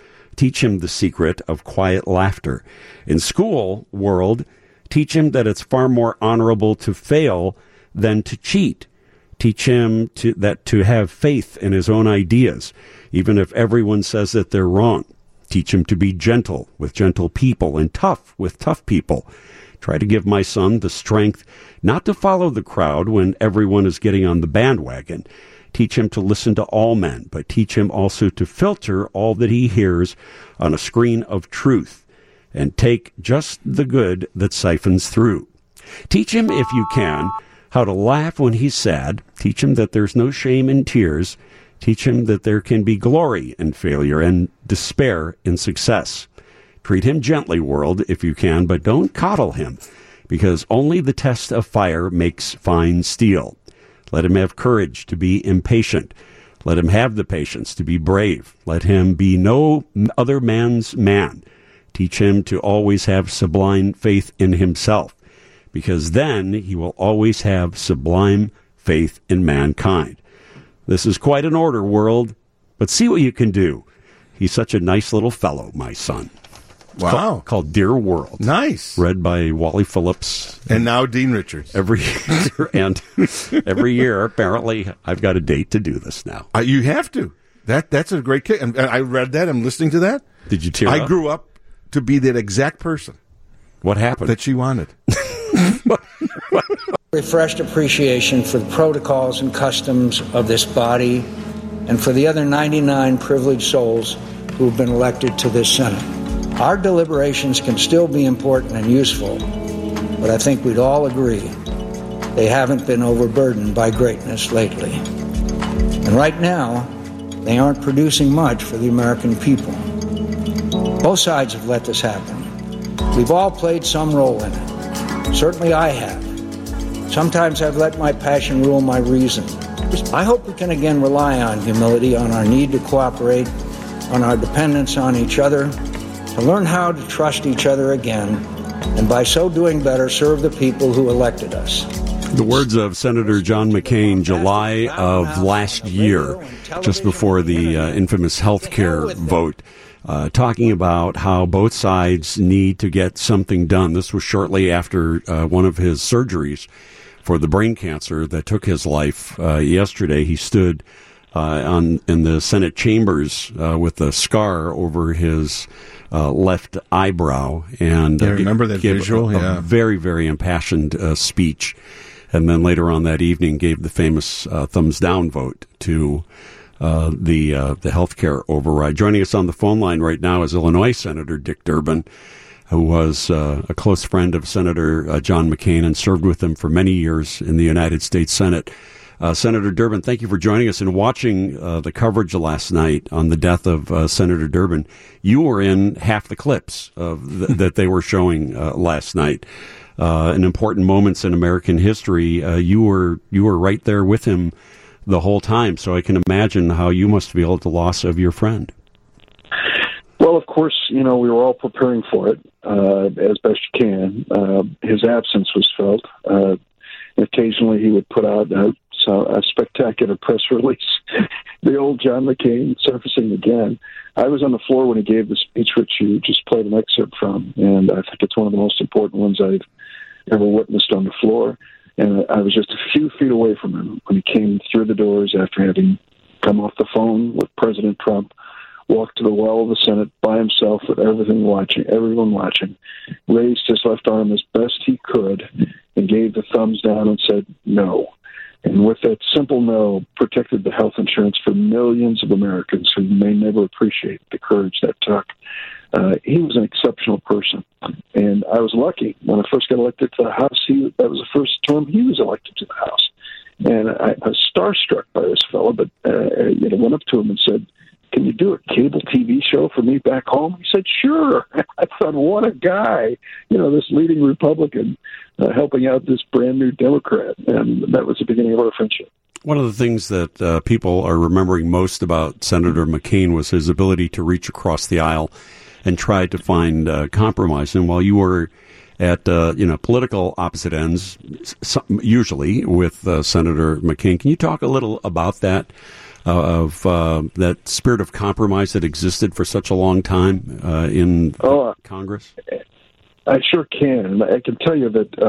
quiet laughter. In school, world, teach him that it's far more honorable to fail than to cheat. Teach him to have faith in his own ideas, even if everyone says that they're wrong. Teach him to be gentle with gentle people and tough with tough people. Try to give my son the strength not to follow the crowd when everyone is getting on the bandwagon. Teach him to listen to all men, but teach him also to filter all that he hears on a screen of truth and take just the good that siphons through. Teach him, if you can, how to laugh when he's sad. Teach him that there's no shame in tears. Teach him that there can be glory in failure and despair in success. Treat him gently, world, if you can, but don't coddle him, because only the test of fire makes fine steel. Let him have courage to be impatient. Let him have the patience to be brave. Let him be no other man's man. Teach him to always have sublime faith in himself, because then he will always have sublime faith in mankind. This is quite an order, world, but see what you can do. He's such a nice little fellow, my son. Wow. Called Dear World. Nice. Read by Wally Phillips. And now Dean Richards. Every year, apparently, I've got a date to do this now. You have to. That's a great kick. And I read that. I'm listening to that. Did you tear up? I grew up to be that exact person. What happened? That she wanted. Refreshed appreciation for the protocols and customs of this body and for the other 99 privileged souls who have been elected to this Senate. Our deliberations can still be important and useful, but I think we'd all agree they haven't been overburdened by greatness lately. And right now, they aren't producing much for the American people. Both sides have let this happen. We've all played some role in it. Certainly I have. Sometimes I've let my passion rule my reason. I hope we can again rely on humility, on our need to cooperate, on our dependence on each other, to learn how to trust each other again, and by so doing better, serve the people who elected us. The words of Senator John McCain, July of last year, just before the infamous health care vote, talking about how both sides need to get something done. This was shortly after one of his surgeries for the brain cancer that took his life yesterday. He stood in the Senate chambers with a scar over his left eyebrow, and I remember that visual. A very, very impassioned speech, and then later on that evening gave the famous thumbs down vote to the healthcare override. Joining us on the phone line right now is Illinois Senator Dick Durbin, who was a close friend of Senator John McCain and served with him for many years in the United States Senate. Senator Durbin, thank you for joining us and watching the coverage last night on the death of Senator Durbin. You were in half the clips that they were showing last night. In important moments in American history, you were right there with him the whole time. So I can imagine how you must feel at the loss of your friend. Well, of course, we were all preparing for it as best you can. His absence was felt. Occasionally, he would put out a spectacular press release. The old John McCain surfacing again. I was on the floor when he gave the speech, which you just played an excerpt from, and I think it's one of the most important ones I've ever witnessed on the floor. And I was just a few feet away from him when he came through the doors after having come off the phone with President Trump, walked to the well of the Senate by himself with everyone watching, raised his left arm as best he could, and gave the thumbs down and said no. And with that simple no, protected the health insurance for millions of Americans who may never appreciate the courage that took. He was an exceptional person. And I was lucky. When I first got elected to the House, that was the first term he was elected to the House. And I was starstruck by this fellow, but I went up to him and said, "Can you do a cable TV show for me back home?" He said, "Sure." I thought, what a guy, this leading Republican helping out this brand new Democrat. And that was the beginning of our friendship. One of the things that people are remembering most about Senator McCain was his ability to reach across the aisle and try to find compromise. And while you were at political opposite ends, usually with Senator McCain, can you talk a little about that? Of that spirit of compromise that existed for such a long time in Congress? I sure can. And I can tell you that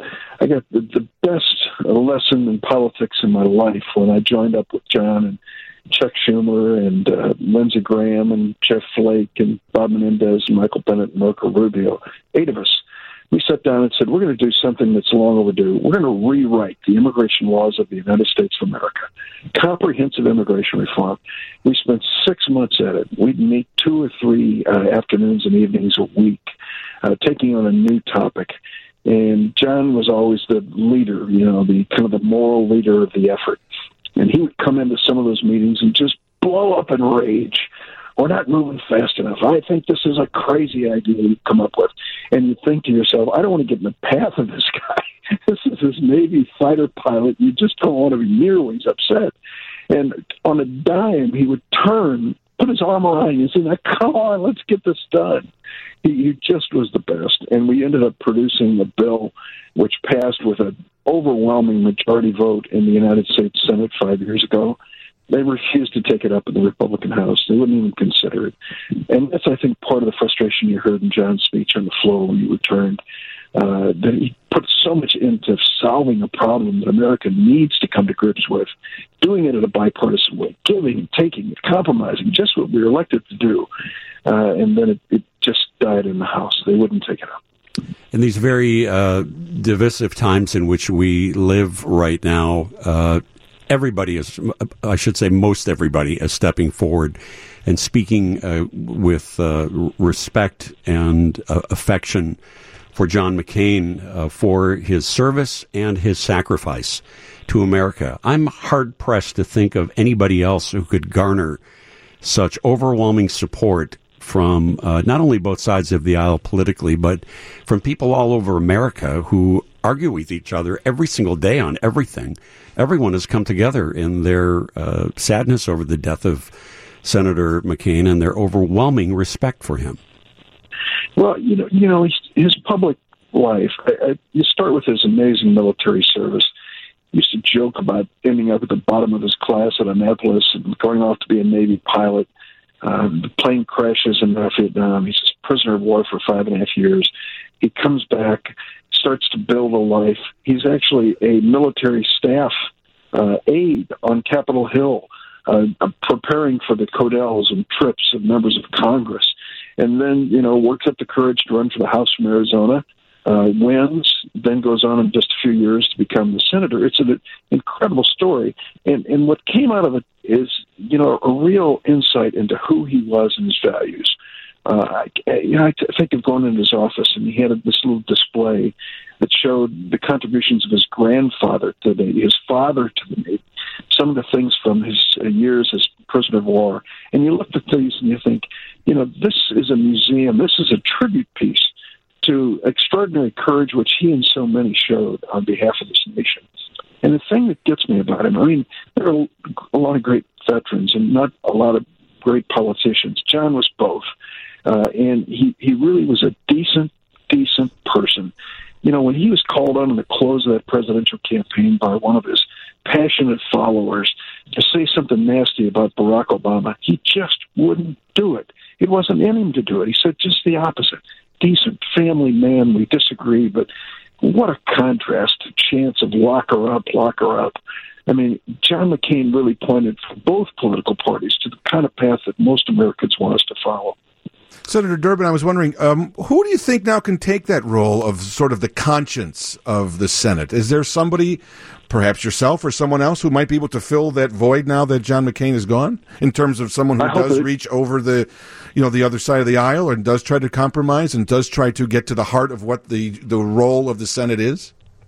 I got the best lesson in politics in my life when I joined up with John and Chuck Schumer and Lindsey Graham and Jeff Flake and Bob Menendez and Michael Bennet and Marco Rubio, 8 of us. We sat down and said, we're going to do something that's long overdue. We're going to rewrite the immigration laws of the United States of America. Comprehensive immigration reform. We spent 6 months at it. We'd meet 2 or 3 afternoons and evenings a week, taking on a new topic. And John was always the leader, the kind of the moral leader of the effort. And he would come into some of those meetings and just blow up in rage. We're not moving fast enough. I think this is a crazy idea you've come up with. And you think to yourself, I don't want to get in the path of this guy. This is this Navy fighter pilot. You just don't want to be near when he's upset. And on a dime, he would turn, put his arm around you and say, come on, let's get this done. He just was the best. And we ended up producing a bill which passed with an overwhelming majority vote in the United States Senate 5 years ago. They refused to take it up in the Republican House. They wouldn't even consider it. And that's, I think, part of the frustration you heard in John's speech on the floor when you returned, that he put so much into solving a problem that America needs to come to grips with, doing it in a bipartisan way, giving, taking, compromising, just what we were elected to do. And then it just died in the House. They wouldn't take it up. In these very divisive times in which we live right now, everybody is, I should say most everybody, is stepping forward and speaking with respect and affection for John McCain, for his service and his sacrifice to America. I'm hard-pressed to think of anybody else who could garner such overwhelming support from not only both sides of the aisle politically, but from people all over America who argue with each other every single day on everything. Everyone has come together in their sadness over the death of Senator McCain and their overwhelming respect for him. Well, his public life, you start with his amazing military service. He used to joke about ending up at the bottom of his class at Annapolis and going off to be a Navy pilot. The plane crashes in North Vietnam. He's a prisoner of war for 5.5 years. He comes back, starts to build a life. He's actually a military staff aide on Capitol Hill preparing for the Codells and trips of members of Congress, and then, works up the courage to run for the House from Arizona, wins, then goes on in just a few years to become the senator. It's an incredible story. And what came out of it is, a real insight into who he was and his values. I think of going into his office, and he had this little display that showed the contributions of his grandfather to the Navy, his father to the Navy, some of the things from his years as prisoner of war. And you look at these and you think, this is a museum, this is a tribute piece to extraordinary courage which he and so many showed on behalf of this nation. And the thing that gets me about him, there are a lot of great veterans and not a lot of great politicians. John was both. And he really was a decent person. When he was called on in the close of that presidential campaign by one of his passionate followers to say something nasty about Barack Obama, he just wouldn't do it. It wasn't in him to do it. He said just the opposite. Decent family man, we disagree, but what a contrast to chants of lock her up. John McCain really pointed for both political parties to the kind of path that most Americans want us to follow. Senator Durbin, I was wondering, who do you think now can take that role of sort of the conscience of the Senate? Is there somebody, perhaps yourself or someone else, who might be able to fill that void now that John McCain is gone, in terms of someone who does reach over the other side of the aisle and does try to compromise and does try to get to the heart of what the role of the Senate is?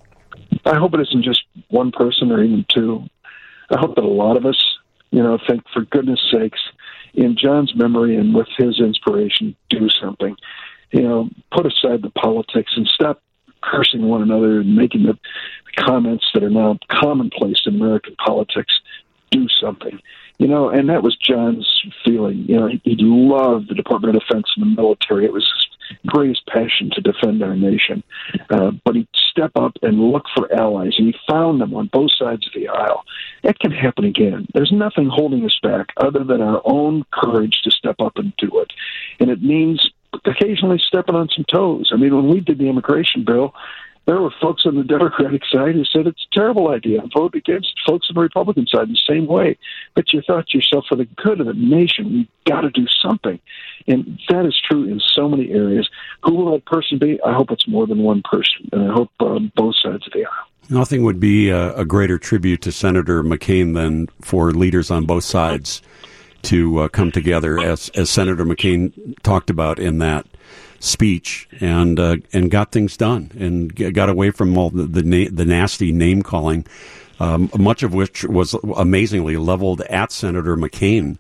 I hope it isn't just one person or even two. I hope that a lot of us, think, for goodness sakes, in John's memory and with his inspiration, do something. Put aside the politics and stop cursing one another and making the comments that are now commonplace in American politics. Do something. And that was John's feeling. He loved the Department of Defense and the military. It was his greatest passion to defend our nation. But he'd step up and look for allies, and he found them on both sides of the aisle. That can happen again. There's nothing holding us back other than our own courage to step up and do it. And it means occasionally stepping on some toes. When we did the immigration bill, there were folks on the Democratic side who said it's a terrible idea and voted against folks on the Republican side the same way. But you thought to yourself, for the good of the nation, we've got to do something. And that is true in so many areas. Who will that person be? I hope it's more than one person, and I hope both sides of the aisle. Nothing would be a greater tribute to Senator McCain than for leaders on both sides to come together, as Senator McCain talked about in that speech, and got things done and got away from all the nasty name calling, much of which was amazingly leveled at Senator McCain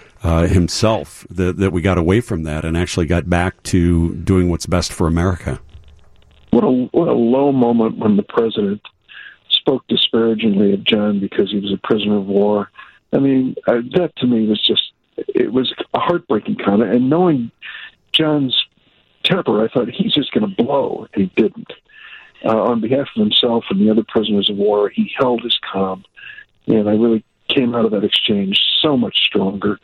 himself. That we got away from that and actually got back to doing what's best for America. What a low moment when the president spoke disparagingly of John because he was a prisoner of war. That to me was a heartbreaking comment. And knowing John's temper, I thought he's just going to blow, and he didn't. On behalf of himself and the other prisoners of war, he held his calm, and I really came out of that exchange so much stronger.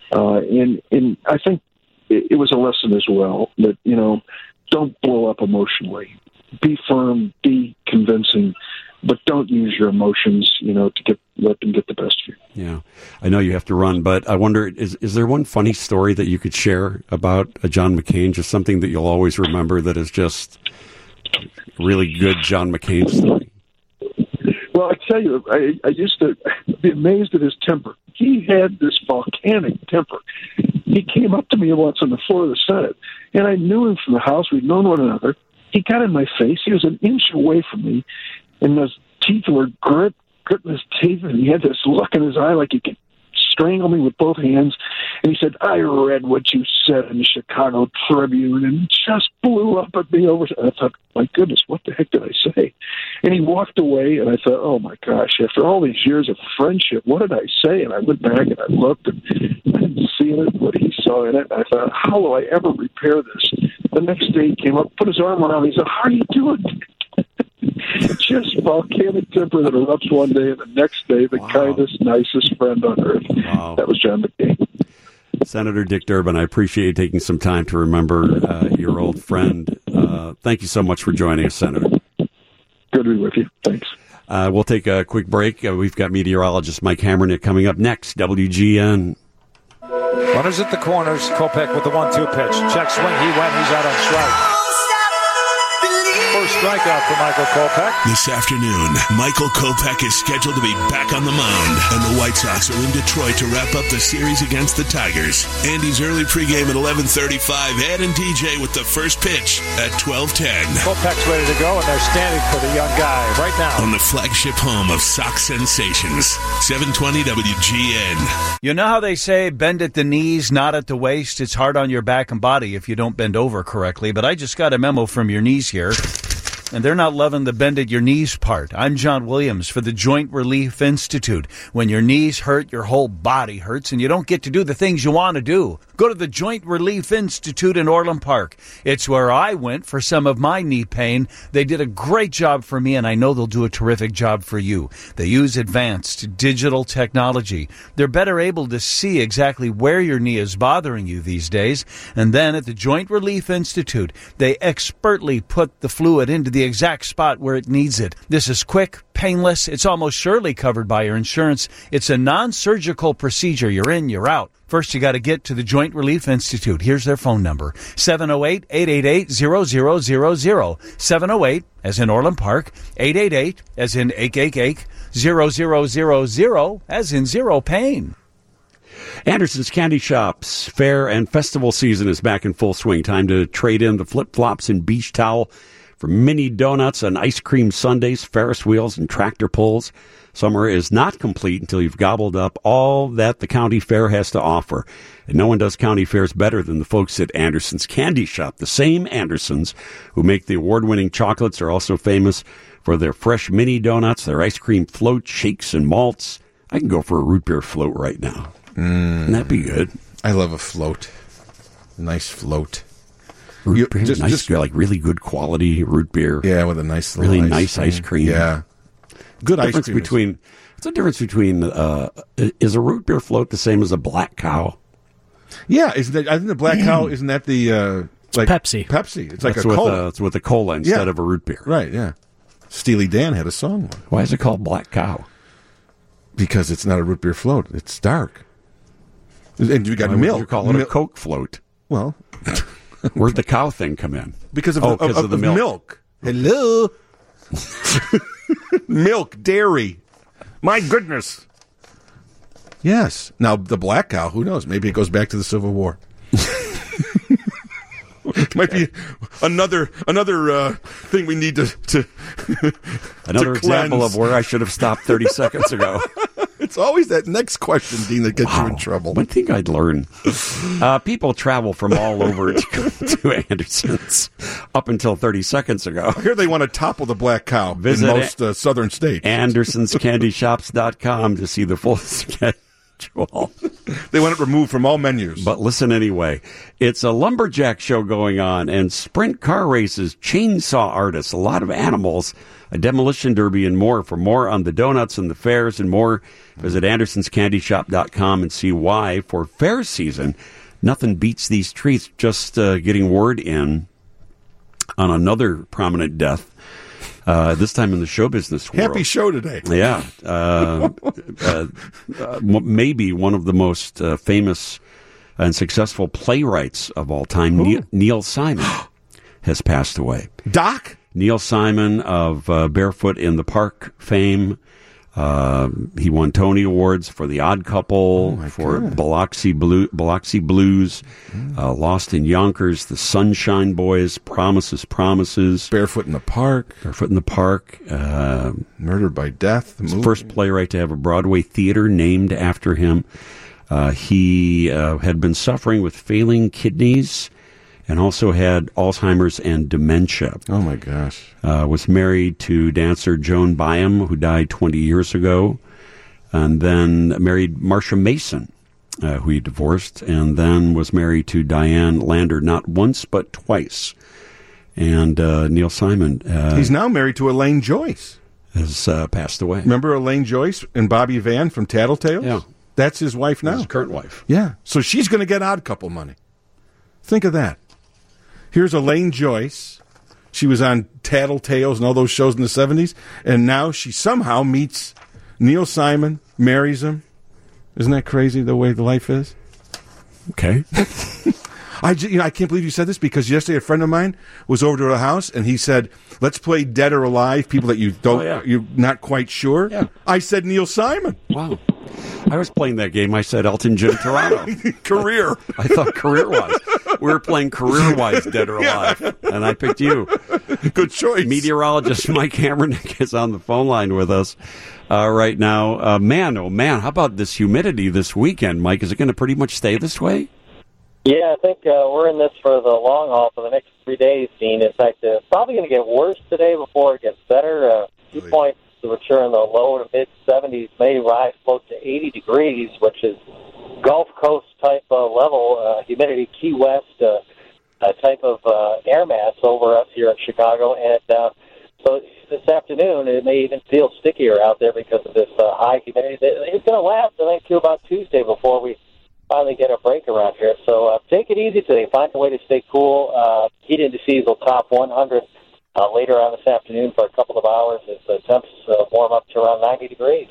And I think it was a lesson as well that, don't blow up emotionally. Be firm, be convincing, but don't use your emotions, to let them get the best of you. Yeah. I know you have to run, but I wonder, is there one funny story that you could share about John McCain, just something that you'll always remember that is just really good John McCain story? Well, I tell you, I used to be amazed at his temper. He had this volcanic temper. He came up to me once on the floor of the Senate, and I knew him from the House. We'd known one another. He got in my face. He was an inch away from me, and his teeth were gritting his teeth, and he had this look in his eye like he could strangle me with both hands. And he said, "I read what you said in the Chicago Tribune," and just blew up at me over. I thought, my goodness, what the heck did I say? And he walked away, and I thought, oh my gosh, after all these years of friendship, what did I say? And I went back and I looked, and I didn't see in it what he saw in it. And I thought, how will I ever repair this? The next day he came up, put his arm around me. He said, "How are you doing?" Just volcanic temper that erupts one day, and the next day, the kindest, nicest friend on earth. Wow. That was John McCain. Senator Dick Durbin, I appreciate you taking some time to remember your old friend. Thank you so much for joining us, Senator. Good to be with you. Thanks. We'll take a quick break. We've got meteorologist Mike Hammernick coming up next. WGN. Runners at the corners. Kopech with the 1-2 pitch. Check swing. He went. He's out on strike. First strikeout for Michael Kopech. This afternoon, Michael Kopech is scheduled to be back on the mound, and the White Sox are in Detroit to wrap up the series against the Tigers. Andy's early pregame at 11:35. Ed and DJ with the first pitch at 12:10. Kopech's ready to go, and they're standing for the young guy right now. On the flagship home of Sox Sensations, 720 WGN. You know how they say bend at the knees, not at the waist? It's hard on your back and body if you don't bend over correctly, but I just got a memo from your knees here. And they're not loving the bend at your knees part. I'm John Williams for the Joint Relief Institute. When your knees hurt, your whole body hurts, and you don't get to do the things you want to do. Go to the Joint Relief Institute in Orland Park. It's where I went for some of my knee pain. They did a great job for me, and I know they'll do a terrific job for you. They use advanced digital technology. They're better able to see exactly where your knee is bothering you these days. And then at the Joint Relief Institute, they expertly put the fluid into the exact spot where it needs it. This is quick, painless. It's almost surely covered by your insurance. It's a non-surgical procedure. You're in, you're out. First, you got to get to the Joint Relief Institute. Here's their phone number, 708-888-0000. 708, as in Orland Park, 888, as in ache, 0000, as in zero pain. Anderson's Candy Shop's fair and festival season is back in full swing. Time to trade in the flip-flops and beach towel for mini donuts and ice cream sundaes, Ferris wheels, and tractor pulls. Summer is not complete until you've gobbled up all that the county fair has to offer. And no one does county fairs better than the folks at Anderson's Candy Shop. The same Andersons who make the award-winning chocolates are also famous for their fresh mini donuts, their ice cream float, shakes, and malts. I can go for a root beer float right now. Wouldn't that be good? I love a float. A nice float. Root beer, just like really good quality root beer. Yeah, with a nice little really nice ice cream. Yeah. Good ice cream. What's the difference between is a root beer float the same as a black cow? Yeah, I think the black cow, isn't that the like Pepsi? Pepsi. It's like That's a cola. It's with a cola instead of a root beer. Right, yeah. Steely Dan had a song. Why is it called black cow? Because it's not a root beer float. It's dark. And you got milk. You call it a Coke float. Well, where'd the cow thing come in? Because of the milk. Hello. Milk, dairy. My goodness. Yes. Now, the black cow, who knows? Maybe it goes back to the Civil War. It might be another thing we need to another example of where I should have stopped 30 seconds ago. It's always that next question, Dean, that gets you in trouble. One thing I'd learn. People travel from all over to Anderson's up until 30 seconds ago. Here they want to topple the black cow in most southern states. AndersonsCandyShops.com to see the full schedule. They want it removed from all menus. But listen anyway. It's a lumberjack show going on, and sprint car races, chainsaw artists, a lot of animals, a demolition derby, and more. For more on the donuts and the fairs and more, visit AndersonsCandyShop.com and see why. For fair season, nothing beats these treats. Just getting word in on another prominent death. This time in the show business world. Happy show today. Yeah. Maybe one of the most famous and successful playwrights of all time, Neil Simon, has passed away. Doc? Neil Simon of Barefoot in the Park fame. He won Tony Awards for The Odd Couple, for Biloxi Blues, Lost in Yonkers, The Sunshine Boys, Promises, Barefoot in the Park, Murdered by Death, the movie. First playwright to have a Broadway theater named after him. He had been suffering with failing kidneys and also had Alzheimer's and dementia. Oh, my gosh. Was married to dancer Joan Byam, who died 20 years ago, and then married Marsha Mason, who he divorced, and then was married to Diane Lander, not once but twice. And Neil Simon... he's now married to Elaine Joyce. Has passed away. Remember Elaine Joyce and Bobby Van from Tattletales? Yeah. That's his wife now. His current wife. Yeah. So she's going to get Odd Couple money. Think of that. Here's Elaine Joyce She was on Tattletales and all those shows in the 70s, and now she somehow meets Neil Simon, marries him. Isn't that crazy the way the life is? Okay. I can't believe you said this, because yesterday a friend of mine was over to the house and he said, "Let's play Dead or Alive, people that you don't, you're not quite sure." Yeah. I said Neil Simon. Wow. I was playing that game. I said Elton Jim Toronto. Career. I thought career-wise. We were playing career-wise Dead or Alive, and I picked you. Good choice. Meteorologist Mike Hammernick is on the phone line with us right now. Man, oh man, how about this humidity this weekend, Mike? Is it going to pretty much stay this way? Yeah, I think we're in this for the long haul for the next 3 days, Dean. In fact, it's probably going to get worse today before it gets better. Dew points which are in the low to mid-70s may rise close to 80 degrees, which is Gulf Coast type level humidity, Key West type of air mass over us here in Chicago. And so this afternoon, it may even feel stickier out there because of this high humidity. It's going to last, I think, to about Tuesday before we finally get a break around here. So take it easy today. Find a way to stay cool. Heat indices will top 100 later on this afternoon for a couple of hours as the temps warm up to around 90 degrees.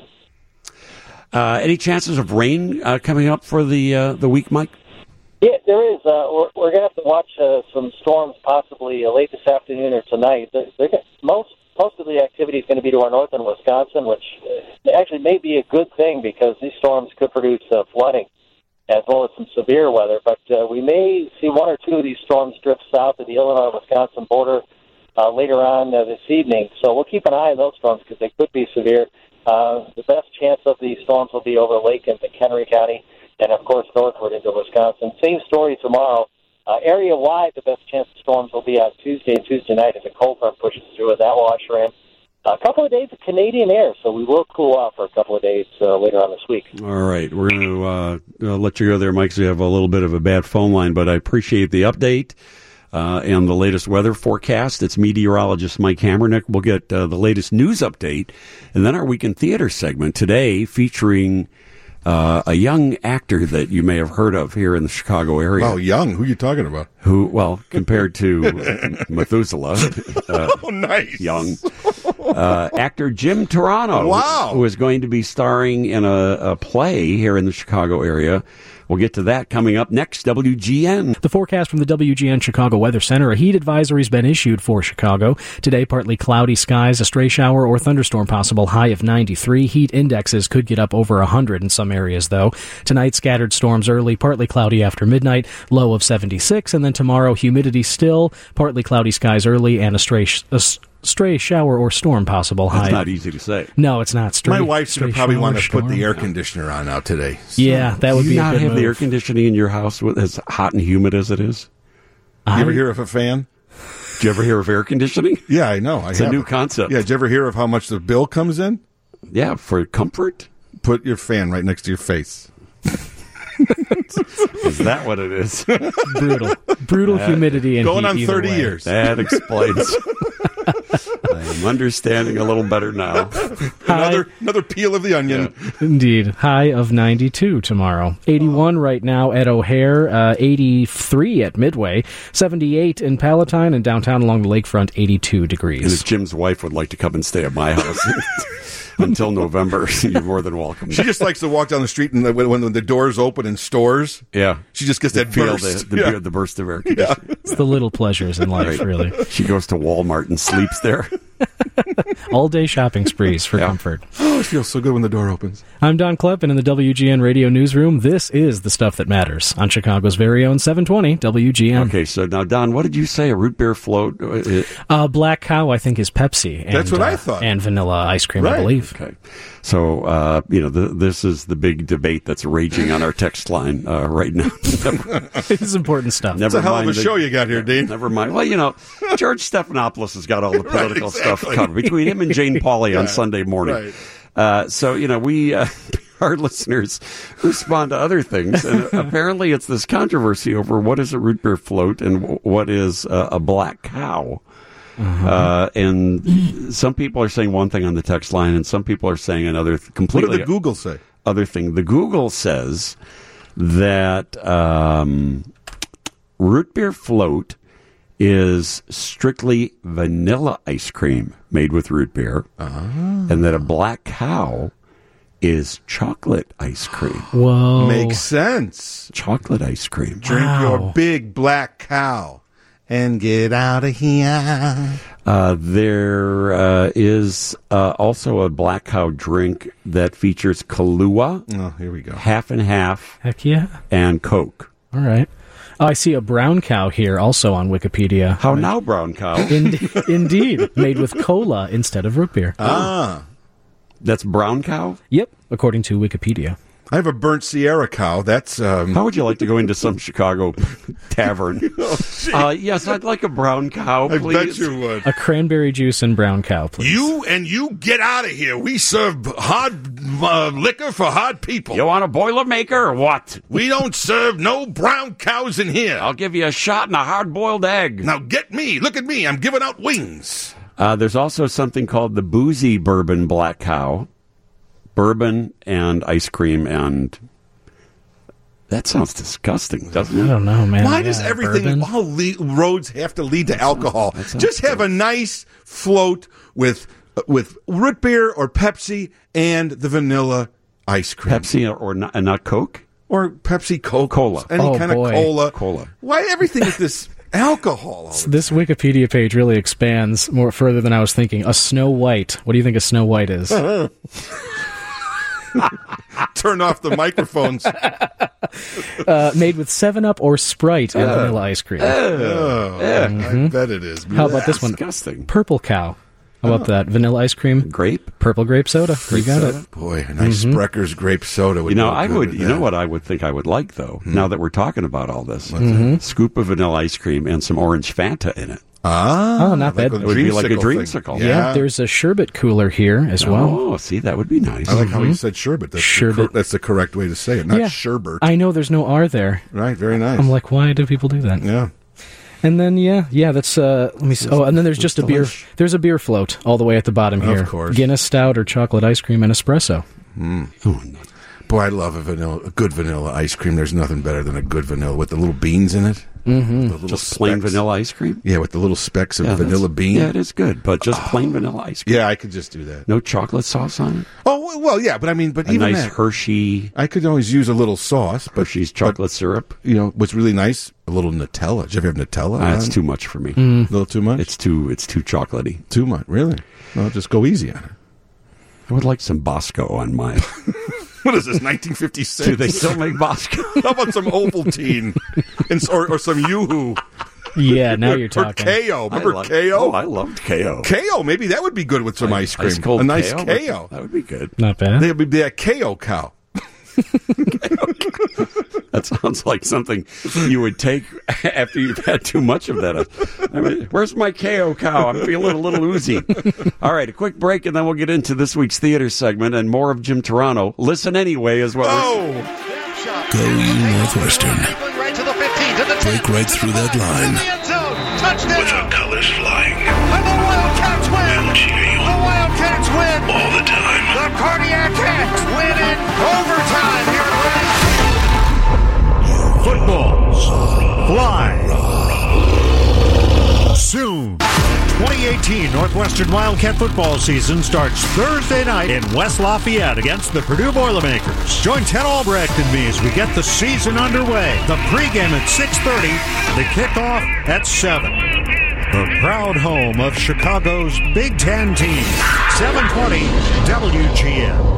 Any chances of rain coming up for the week, Mike? Yeah, there is. We're going to have to watch some storms possibly late this afternoon or tonight. Most of the activity is going to be to our north in Wisconsin, which actually may be a good thing because these storms could produce flooding as well as some severe weather. But we may see one or two of these storms drift south of the Illinois-Wisconsin border later on this evening. So we'll keep an eye on those storms because they could be severe. The best chance of these storms will be over Lake in McHenry County and, of course, northward into Wisconsin. Same story tomorrow. Area-wide, the best chance of storms will be on Tuesday and Tuesday night as a cold front pushes through, and that will usher in a couple of days of Canadian air, so we will cool off for a couple of days later on this week. All right. We're going to let you go there, Mike, so you have a little bit of a bad phone line, but I appreciate the update and the latest weather forecast. It's meteorologist Mike Hammernick. We'll get the latest news update, and then our Weekend Theater segment today featuring a young actor that you may have heard of here in the Chicago area. Wow, young? Who are you talking about? Who, well, compared to Methuselah. Oh, nice. Young. Actor Jim Toronto. Wow. Who is going to be starring in a play here in the Chicago area. We'll get to that coming up next. WGN. The forecast from the WGN Chicago Weather Center. A heat advisory has been issued for Chicago. Today, partly cloudy skies, a stray shower or thunderstorm possible, high of 93. Heat indexes could get up over 100 in some areas, though. Tonight, scattered storms early, partly cloudy after midnight, low of 76. And then tomorrow, humidity still, partly cloudy skies early, and a stray shower or storm possible. That's high. not easy to say. No, it's not. My wife's going to probably want to put the air conditioner on out today. So. Yeah, that would be a good Do you not have move. the air conditioning in your house as hot and humid as it is? You ever hear of a fan? Did you ever hear of air conditioning? Yeah, I know. It's a new concept. Yeah, did you ever hear of how much the bill comes in? Yeah, for comfort? Put your fan right next to your face. Is that what it is? Brutal humidity and going heat on 30 way. years. That explains. I'm understanding a little better now. Another peel of the onion. Yeah. Indeed. High of 92 tomorrow. 81 right now at O'Hare, 83 at Midway, 78 in Palatine, and downtown along the lakefront, 82 degrees. And if Jim's wife would like to come and stay at my house until November, you're more than welcome. She just likes to walk down the street and when the doors open in stores. Yeah. She just gets that feel burst. the burst of air conditioning. Yeah. It's the little pleasures in life, Right. really. She goes to Walmart and sleeps there. All-day shopping sprees for comfort. Oh, it feels so good when the door opens. I'm Don Kleppen in the WGN Radio Newsroom. This is the stuff that matters on Chicago's very own 720 WGN. Okay, so now, Don, what did you say? A root beer float? Black Cow, I think, is Pepsi. And, That's what I thought. And vanilla ice cream, I believe. Okay. So, this is the big debate that's raging on our text line right now. This is important stuff. It's a hell of a show you got here, Dean. Never mind. Well, George Stephanopoulos has got all the political stuff covered between him and Jane Pauley on Sunday morning. Right. So, we, our listeners respond to other things. And apparently it's this controversy over what is a root beer float and what is a black cow. And some people are saying one thing on the text line, and some people are saying another completely. What did the Google say? Other thing. The Google says that root beer float is strictly vanilla ice cream made with root beer, and that a black cow is chocolate ice cream. Whoa. Makes sense. Chocolate ice cream. Drink your big black cow and get out of here. There is also a black cow drink that features Kahlua. Oh, here we go. Half and half. Heck yeah. And Coke. All right. Oh, I see a brown cow here also on Wikipedia. How now, brown cow? Indeed. Made with cola instead of root beer. That's brown cow? Yep, according to Wikipedia. I have a burnt Sierra cow. That's How would you like to go into some Chicago tavern? Yes, I'd like a brown cow, please. I bet you would. A cranberry juice and brown cow, please. You get out of here. We serve hard liquor for hard people. You want a Boilermaker or what? We don't serve no brown cows in here. I'll give you a shot and a hard-boiled egg. Now get me. Look at me. I'm giving out wings. There's also something called the Boozy Bourbon Black Cow. Bourbon and ice cream, and that sounds disgusting, doesn't it? I don't know, man. Why does everything, all roads have to lead to alcohol? Just have a nice float with root beer or Pepsi and the vanilla ice cream. Pepsi or not Coke? Or Pepsi Coke. Cola. Any kind of cola. Cola. Why everything with this alcohol? This Wikipedia page really expands more further than I was thinking. A Snow White. What do you think a Snow White is? Turn off the microphones. Made with 7-Up or Sprite and vanilla ice cream. I bet it is. How about this one? Disgusting. Purple Cow. How about that? Vanilla ice cream? Grape? Purple grape soda. You got it. Boy, a nice Sprecker's grape soda would go good with you that. know what I would think I would like, though, now that we're talking about all this? Scoop of vanilla ice cream and some orange Fanta in it. Oh, not bad. It would be like a dreamsicle. Yeah, there's a sherbet cooler here as well. Oh, see, that would be nice. I like how he said sherbet. That's the correct way to say it, not sherbet. I know there's no R there. Right, very nice. I'm like, why do people do that? Yeah. And then, that's, let me see. Oh, and then there's just a beer. There's a beer float all the way at the bottom here. Of course. Guinness Stout or chocolate ice cream and espresso. Boy, I love a good vanilla ice cream. There's nothing better than a good vanilla with the little beans in it. Mm-hmm. Just plain vanilla ice cream? Yeah, with the little specks of vanilla bean. Yeah, it is good, but just plain vanilla ice cream. Yeah, I could just do that. No chocolate sauce on it? Oh, well, yeah, but I mean, but a even nice that, Hershey. I could always use a little sauce. But Hershey's chocolate syrup. You know, what's really nice? A little Nutella. Did you ever have Nutella? That's too much for me. A little too much? It's too chocolatey. Too much, really? Well, just go easy on it. I would like some Bosco on mine. What is this, 1956? Do they still make Bosco? How about some Ovaltine? or some Yoo-Hoo? Yeah, now you're talking. Or KO. Remember KO? Oh, I loved KO. KO, maybe that would be good with some ice cream. Ice cold a nice KO. KO. That would be good. Not bad. That would be a KO cow. That sounds like something you would take after you've had too much of that. I mean, where's my KO cow? I'm feeling a little oozy. All right, a quick break, and then we'll get into this week's theater segment and more of Jim Turano. Listen anyway as well. Go you Northwestern. Break right through that line. With our colors flying. And the Wildcats win! We'll cheer you The Wildcats win! all the time. The Cardiac Cats win in overtime here at Reading. Footballs fly soon. 2018 Northwestern Wildcat football season starts Thursday night in West Lafayette against the Purdue Boilermakers. Join Ted Albrecht and me as we get the season underway. The pregame at 6:30, the kickoff at 7. The proud home of Chicago's Big Ten team. 720 WGN.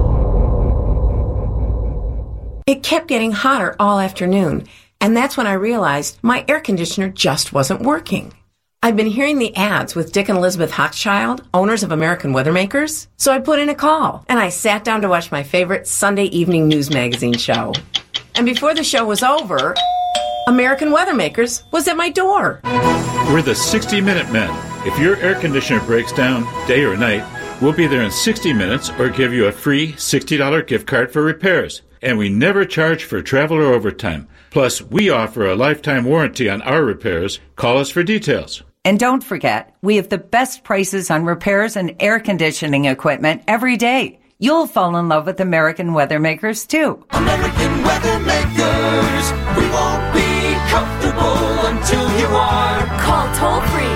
It kept getting hotter all afternoon, and that's when I realized my air conditioner just wasn't working. I've been hearing the ads with Dick and Elizabeth Hochschild, owners of American Weathermakers, so I put in a call, and I sat down to watch my favorite Sunday evening news magazine show. And before the show was over, American Weathermakers was at my door. We're the 60-Minute Men. If your air conditioner breaks down, day or night, we'll be there in 60 minutes or give you a free $60 gift card for repairs. And we never charge for travel or overtime. Plus, we offer a lifetime warranty on our repairs. Call us for details. And don't forget, we have the best prices on repairs and air conditioning equipment every day. You'll fall in love with American Weathermakers, too. American Weathermakers, we won't be comfortable until you are. Call toll-free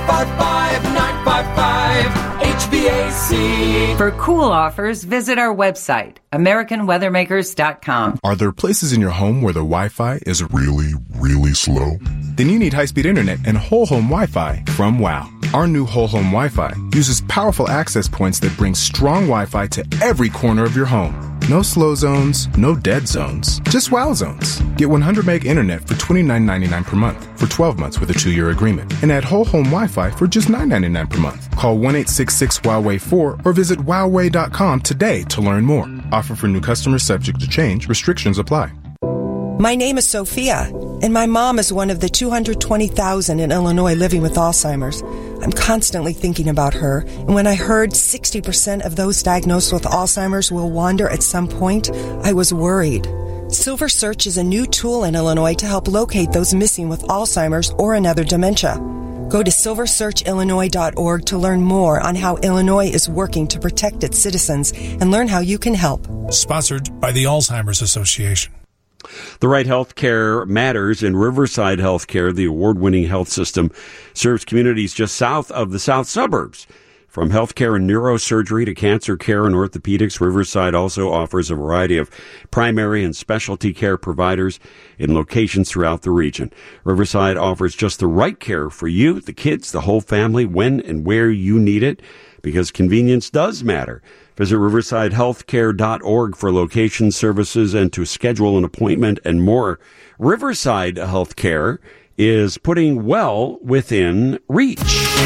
855-955-HVAC. For cool offers, visit our website, AmericanWeathermakers.com. Are there places in your home where the Wi-Fi is really, really slow? Then you need high-speed internet and whole home Wi-Fi from WOW. Our new whole home Wi-Fi uses powerful access points that bring strong Wi-Fi to every corner of your home. No slow zones, no dead zones, just WOW zones. Get 100 meg internet for $29.99 per month for 12 months with a 2-year agreement. And add whole home Wi-Fi for just $9.99 per month. Call 1-866-WOWWAY4 or visit wowway.com today to learn more. Offer for new customers subject to change. Restrictions apply. My name is Sophia, and my mom is one of the 220,000 in Illinois living with Alzheimer's. I'm constantly thinking about her, and when I heard 60% of those diagnosed with Alzheimer's will wander at some point, I was worried. Silver Search is a new tool in Illinois to help locate those missing with Alzheimer's or another dementia. Go to silversearchillinois.org to learn more on how Illinois is working to protect its citizens and learn how you can help. Sponsored by the Alzheimer's Association. The right health care matters, and Riverside Healthcare, the award-winning health system, serves communities just south of the south suburbs. From healthcare and neurosurgery to cancer care and orthopedics, Riverside also offers a variety of primary and specialty care providers in locations throughout the region. Riverside offers just the right care for you, the kids, the whole family, when and where you need it, because convenience does matter. Visit riversidehealthcare.org for location services and to schedule an appointment and more. Riverside Healthcare is putting well within reach.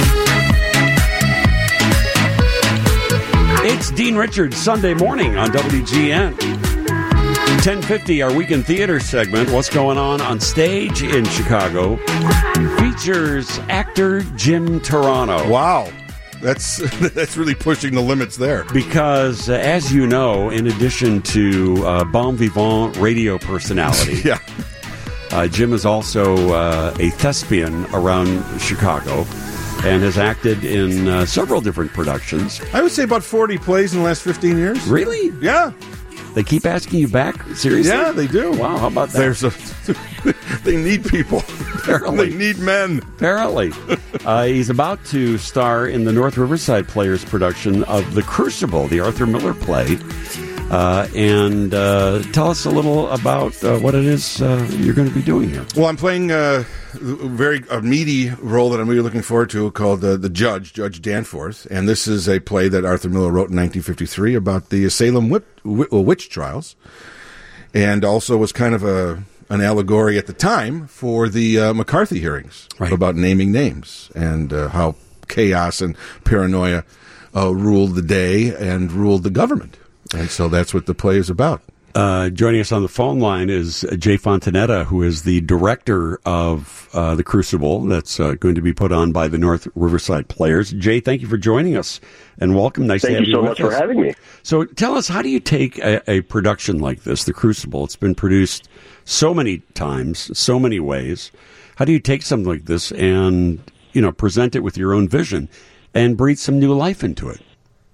It's Dean Richards, Sunday morning on WGN. 10:50, our Weekend Theater segment. What's going on stage in Chicago features actor Jim Turano. Wow. That's really pushing the limits there. Because, as you know, in addition to bon vivant radio personality, Jim is also a thespian around Chicago and has acted in several different productions. I would say about 40 plays in the last 15 years. Really? Yeah. They keep asking you back? Seriously? Yeah, they do. Wow, how about that? They need people. Apparently. They need men. Apparently. He's about to star in the North Riverside Players production of The Crucible, the Arthur Miller play. And tell us a little about what it is you're going to be doing here. Well, I'm playing a meaty role that I'm really looking forward to called the Judge Danforth. And this is a play that Arthur Miller wrote in 1953 about the Salem witch trials. And also was kind of an allegory at the time for the McCarthy hearings about naming names and how chaos and paranoia ruled the day and ruled the government. And so that's what the play is about. Joining us on the phone line is Jay Fontanetta, who is the director of The Crucible that's going to be put on by the North Riverside Players. Jay, thank you for joining us, and welcome. Nice to have you with us. Thank you so much for having me. So tell us, how do you take a production like this, The Crucible? It's been produced so many times, so many ways. How do you take something like this and, present it with your own vision and breathe some new life into it?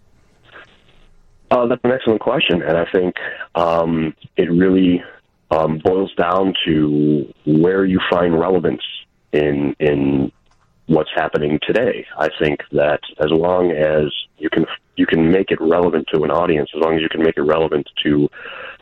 That's an excellent question, and I think it really boils down to where you find relevance in what's happening today. I think that as long as you can make it relevant to an audience, as long as you can make it relevant to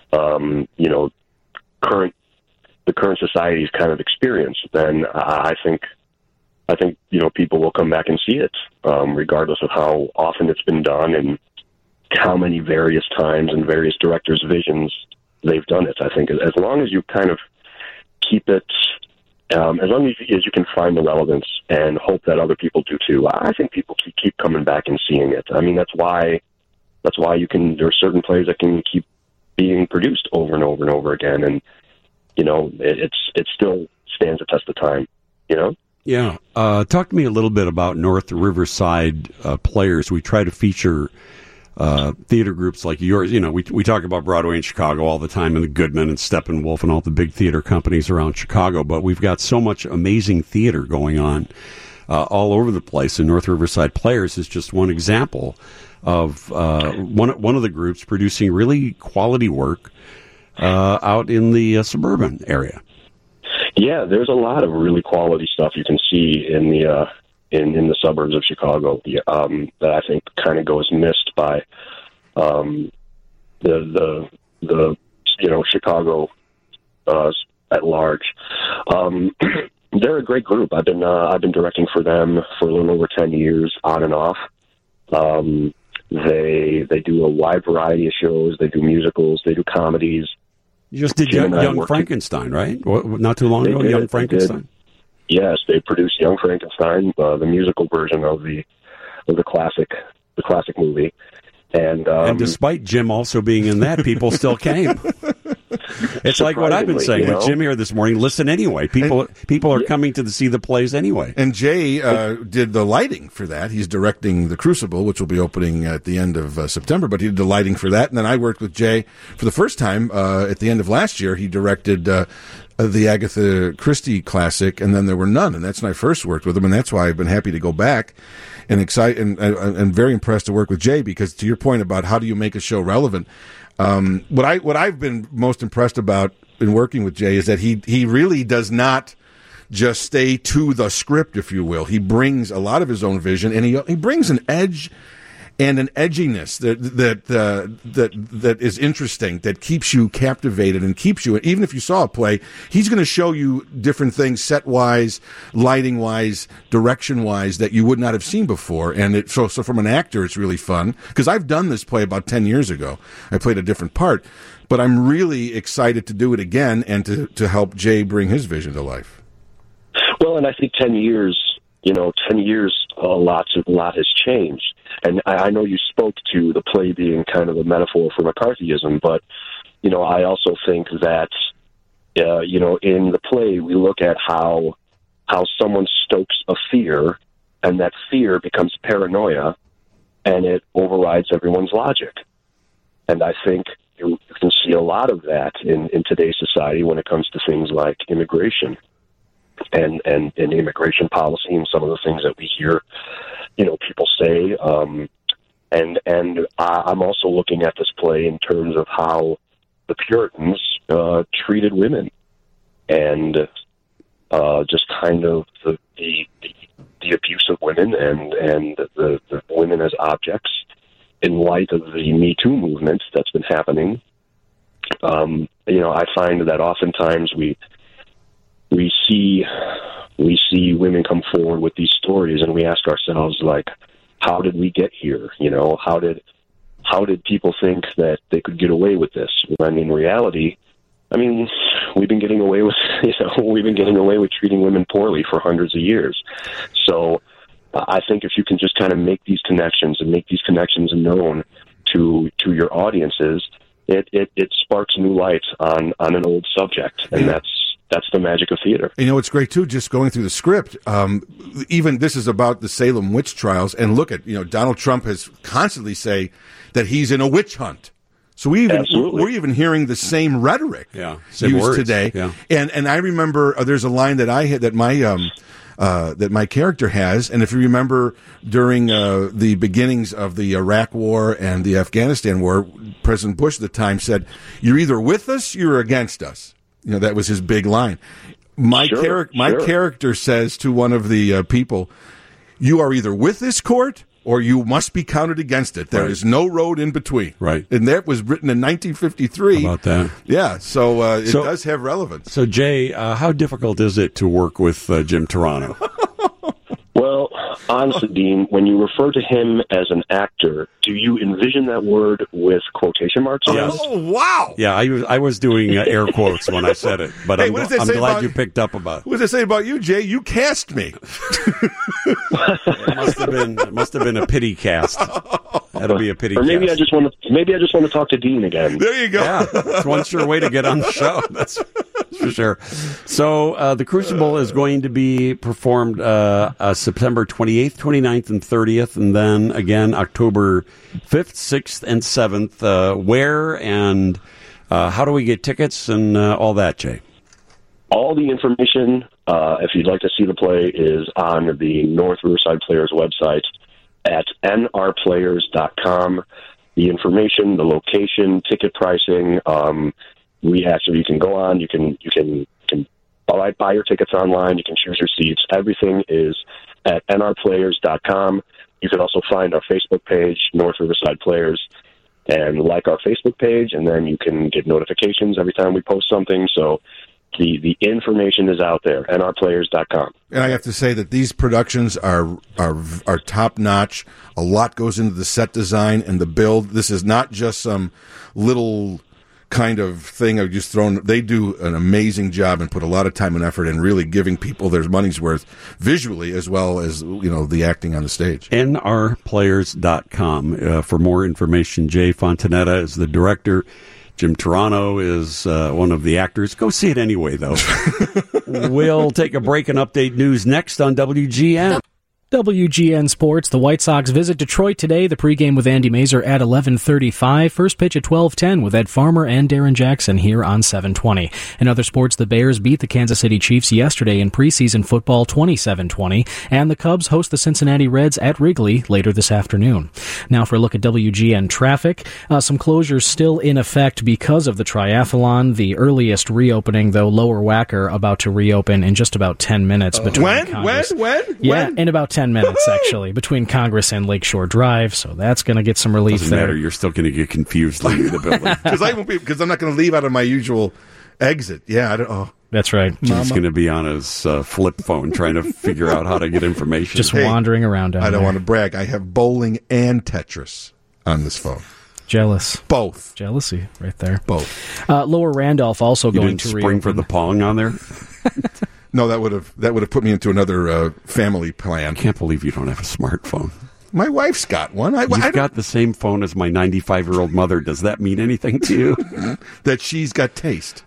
the current society's kind of experience, then I think people will come back and see it, regardless of how often it's been done and how many various times and various directors' visions they've done it. I think as long as you kind of keep it, as long as you can find the relevance and hope that other people do too, I think people keep coming back and seeing it. I mean, that's why there are certain plays that can keep being produced over and over and over again, and it still stands the test of time. Yeah. Talk to me a little bit about North Riverside Players. We try to feature theater groups like yours. We talk about Broadway in Chicago all the time, and the Goodman and Steppenwolf and all the big theater companies around Chicago, but we've got so much amazing theater going on all over the place, and North Riverside Players is just one example of one of the groups producing really quality work out in the suburban area. Yeah, there's a lot of really quality stuff you can see in the in the suburbs of Chicago that I think kind of goes missed by the Chicago at large. They're a great group. I've been directing for them for a little over 10 years, on and off. They do a wide variety of shows. They do musicals. They do comedies. You just did Young Frankenstein, right? Not too long ago, Young Frankenstein. Yes, they produced Young Frankenstein, the musical version of the classic movie. And despite Jim also being in that, people still came. It's like what I've been saying with Jim here this morning. Listen anyway. People are coming to see the plays anyway. And Jay did the lighting for that. He's directing The Crucible, which will be opening at the end of September, but he did the lighting for that. And then I worked with Jay for the first time at the end of last year. He directed the Agatha Christie classic, and then There Were None. And that's when I first worked with him, and that's why I've been happy to go back and excited and very impressed to work with Jay, because to your point about how do you make a show relevant, what I've been most impressed about in working with Jay is that he really does not just stay to the script, if you will. He brings a lot of his own vision, and he brings an edge and an edginess that is interesting, that keeps you captivated and keeps you, even if you saw a play, he's going to show you different things set-wise, lighting-wise, direction-wise that you would not have seen before. And so from an actor, it's really fun, because I've done this play about 10 years ago. I played a different part, but I'm really excited to do it again and to help Jay bring his vision to life. Well, and I think 10 years, a lot has changed. And I know you spoke to the play being kind of a metaphor for McCarthyism, but, I also think that, in the play we look at how someone stokes a fear, and that fear becomes paranoia, and it overrides everyone's logic. And I think you can see a lot of that in today's society when it comes to things like immigration and immigration policy and some of the things that we hear people say, and I'm also looking at this play in terms of how the Puritans treated women, and just kind of the abuse of women and the women as objects in light of the Me Too movement that's been happening. I find that oftentimes we see women come forward with these stories, and we ask ourselves, like, how did we get here? How did people think that they could get away with this? When in reality, we've been getting away with treating women poorly for hundreds of years. So I think if you can just kind of make these connections and make these connections known to your audiences, it sparks new light on an old subject, and that's the magic of theater. It's great, too, just going through the script. Even this is about the Salem witch trials. And look at, Donald Trump has constantly say that he's in a witch hunt. So we're even hearing the same rhetoric same used words today. Yeah. And I remember there's a line that I had that my character has. And if you remember during the beginnings of the Iraq War and the Afghanistan War, President Bush at the time said, "You're either with us, you're against us." That was his big line. My character says to one of the people, "You are either with this court or you must be counted against it. There is no road in between." Right. And that was written in 1953. How about that? Yeah, so it does have relevance. So, Jay, how difficult is it to work with Jim Turano? Well, honestly, Dean, when you refer to him as an actor, do you envision that word with quotation marks? Yes. Oh, wow. Yeah, I was doing air quotes when I said it, but Hey, I'm glad you picked up about it. What does it say about you, Jay? You cast me. It must have been a pity cast. That'll be a pity or maybe cast. I just want to talk to Dean again. There you go. Yeah, that's one sure way to get on the show. That's for sure. So The Crucible is going to be performed September 28th, 29th, and 30th, and then again October 5th, 6th, and 7th. Where and how do we get tickets and all that, Jay? All the information, if you'd like to see the play, is on the North Riverside Players website at nrplayers.com. The information, the location, ticket pricing. You can go on. You can All right, buy your tickets online. You can choose your seats. Everything is at nrplayers.com. You can also find our Facebook page, North Riverside Players, and like our Facebook page, and then you can get notifications every time we post something. So the information is out there, nrplayers.com. And I have to say that these productions are top notch. A lot goes into the set design and the build. This is not just some little kind of thing I've just thrown. They do an amazing job and put a lot of time and effort in really giving people their money's worth visually as well as, the acting on the stage. nrplayers.com. For more information, Jay Fontanetta is the director. Jim Toronto is one of the actors. Go see it anyway, though. We'll take a break and update news next on WGN. WGN Sports. The White Sox visit Detroit today. The pregame with Andy Mazer at 11:35. First pitch at 12:10 with Ed Farmer and Darren Jackson here on 720. In other sports, the Bears beat the Kansas City Chiefs yesterday in preseason football 27-20, and the Cubs host the Cincinnati Reds at Wrigley later this afternoon. Now for a look at WGN traffic. Some closures still in effect because of the triathlon. The earliest reopening, though, Lower Wacker about to reopen in just about 10 minutes. When? Yeah, in about 10 minutes, actually, between Congress and Lakeshore Drive, so that's going to get some relief Doesn't there. matter. You're still going to get confused leaving the building. Because I'm not going to leave out of my usual exit. Yeah, I don't. Oh. That's right. He's going to be on his flip phone trying to figure out how to get information. Just wandering around down I don't there. want to brag. I have bowling and Tetris on this phone. Jealous. Both. Jealousy right there. Both. Lower Randolph also You going didn't to spring reopen. for the Pong on there? No, that would have put me into another family plan. I can't believe you don't have a smartphone. My wife's got one. You've got the same phone as my 95-year-old mother. Does that mean anything to you? That she's got taste.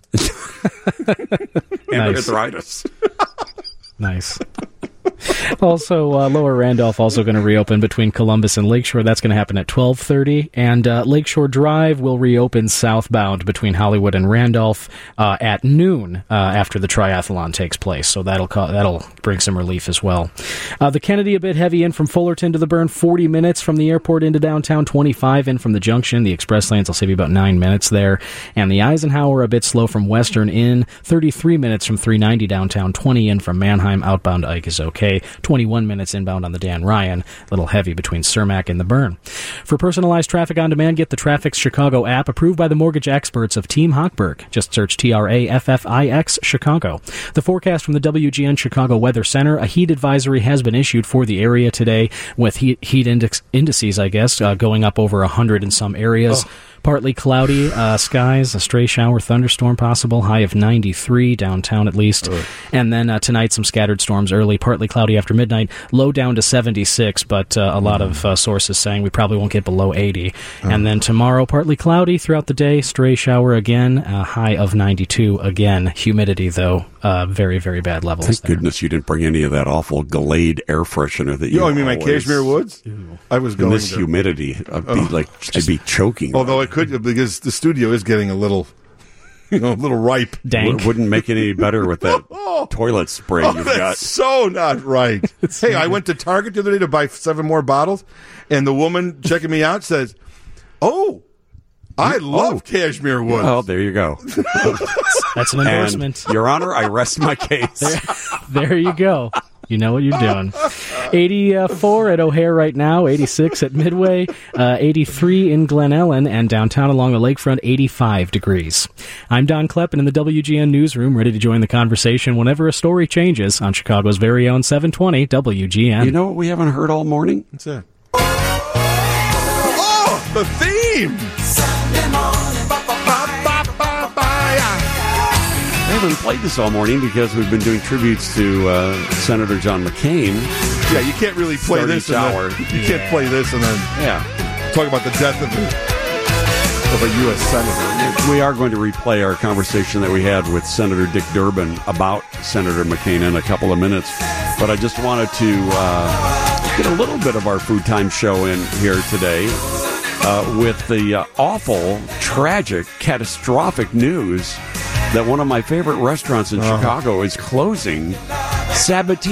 And arthritis. Nice. Also, Lower Randolph also going to reopen between Columbus and Lakeshore. That's going to happen at 12:30. And Lakeshore Drive will reopen southbound between Hollywood and Randolph at noon after the triathlon takes place. So that'll bring some relief as well. The Kennedy a bit heavy in from Fullerton to the Burn, 40 minutes from the airport into downtown, 25 in from the junction. The express lanes will save you about 9 minutes there. And the Eisenhower a bit slow from Western in, 33 minutes from 390 downtown, 20 in from Manheim. Outbound Ike is okay. 21 minutes inbound on the Dan Ryan. A little heavy between Cermak and the Burn. For personalized traffic on demand, get the Traffic Chicago app, approved by the mortgage experts of Team Hochberg. Just search TRAFFIX Chicago. The forecast from the WGN Chicago Weather Center. A heat advisory has been issued for the area today, with heat indices, going up over 100 in some areas. Partly cloudy skies, a stray shower, thunderstorm possible, high of 93 downtown at least. And then tonight, some scattered storms early, partly cloudy after midnight, low down to 76, but a lot of sources saying we probably won't get below 80. And then tomorrow, partly cloudy throughout the day, stray shower again, high of 92 again. Humidity, though, very, very bad levels. Thank goodness you didn't bring any of that awful Glade air freshener that you I mean my Cashmere Woods? I was going in this humidity, I'd be choking. Although it could, because the studio is getting a little ripe. Dank. Wouldn't make it any better with that toilet spray you've that's got. So not right. Hey, I went to Target the other day to buy 7 more bottles, and the woman checking me out says, I love Cashmere Woods. Well, there you go. That's an endorsement. And, Your Honor, I rest my case. There you go. You know what you're doing. 84 at O'Hare right now, 86 at Midway, 83 in Glen Ellen, and downtown along the lakefront, 85 degrees. I'm Don Kleppen in the WGN Newsroom, ready to join the conversation whenever a story changes on Chicago's very own 720 WGN. You know what we haven't heard all morning? What's that? The theme! I haven't played this all morning because we've been doing tributes to Senator John McCain. Yeah, you can't really play this. You can't play this and then talk about the death of a U.S. Senator. We are going to replay our conversation that we had with Senator Dick Durbin about Senator McCain in a couple of minutes. But I just wanted to get a little bit of our Food Time show in here today with the awful, tragic, catastrophic news that one of my favorite restaurants in Chicago is closing,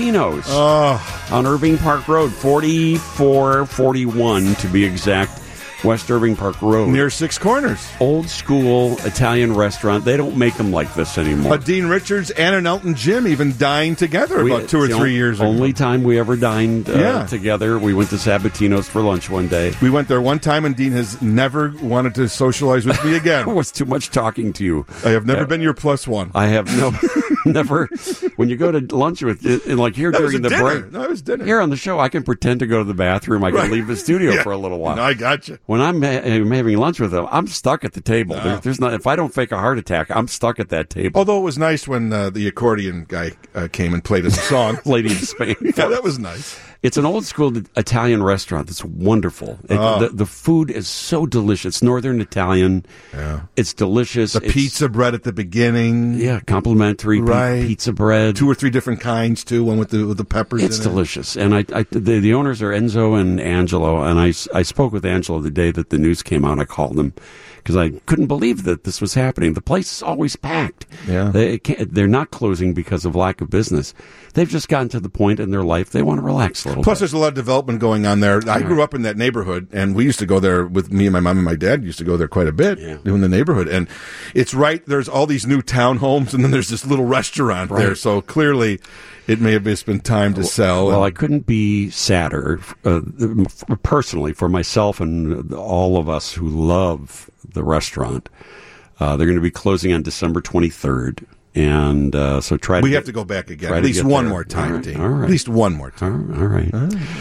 Sabatino's on Irving Park Road, 4441 to be exact. West Irving Park Road. Near Six Corners. Old school Italian restaurant. They don't make them like this anymore. Dean Richards and an Elton Jim even dined together about 2 or 3 years ago. Only time we ever dined together. We went to Sabatino's for lunch one day. We went there one time, and Dean has never wanted to socialize with me again. It was too much talking to you. I have never been your plus one. I have never. When you go to lunch with, and like here during the break. No, it was dinner. Here on the show, I can pretend to go to the bathroom. I can leave the studio for a little while. No, I got you. When I'm having lunch with them, I'm stuck at the table. There's not. If I don't fake a heart attack, I'm stuck at that table. Although it was nice when the accordion guy came and played us a song. Lady in Spain. Yeah, that was nice. It's an old school Italian restaurant that's wonderful. The food is so delicious. Northern Italian. Yeah. It's delicious. The pizza bread at the beginning. Yeah, complimentary pizza bread. 2 or 3 different kinds, too, one with the peppers It's delicious. And the owners are Enzo and Angelo, and I spoke with Angelo the day that the news came out. I called him because I couldn't believe that this was happening. The place is always packed. Yeah. They're not closing because of lack of business. They've just gotten to the point in their life they want to relax a little Plus, bit. there's a lot of development going on there. I grew up in that neighborhood, and we used to go there with me and my mom and my dad used to go there quite a bit in the neighborhood. And it's right, there's all these new townhomes, and then there's this little restaurant there. So clearly, it may have just been time to sell. Well, I couldn't be sadder, personally, for myself and all of us who love the restaurant. They're going to be closing on December 23rd. And so we have to go back again at least one more time, Dean. All right. At least one more time. All right.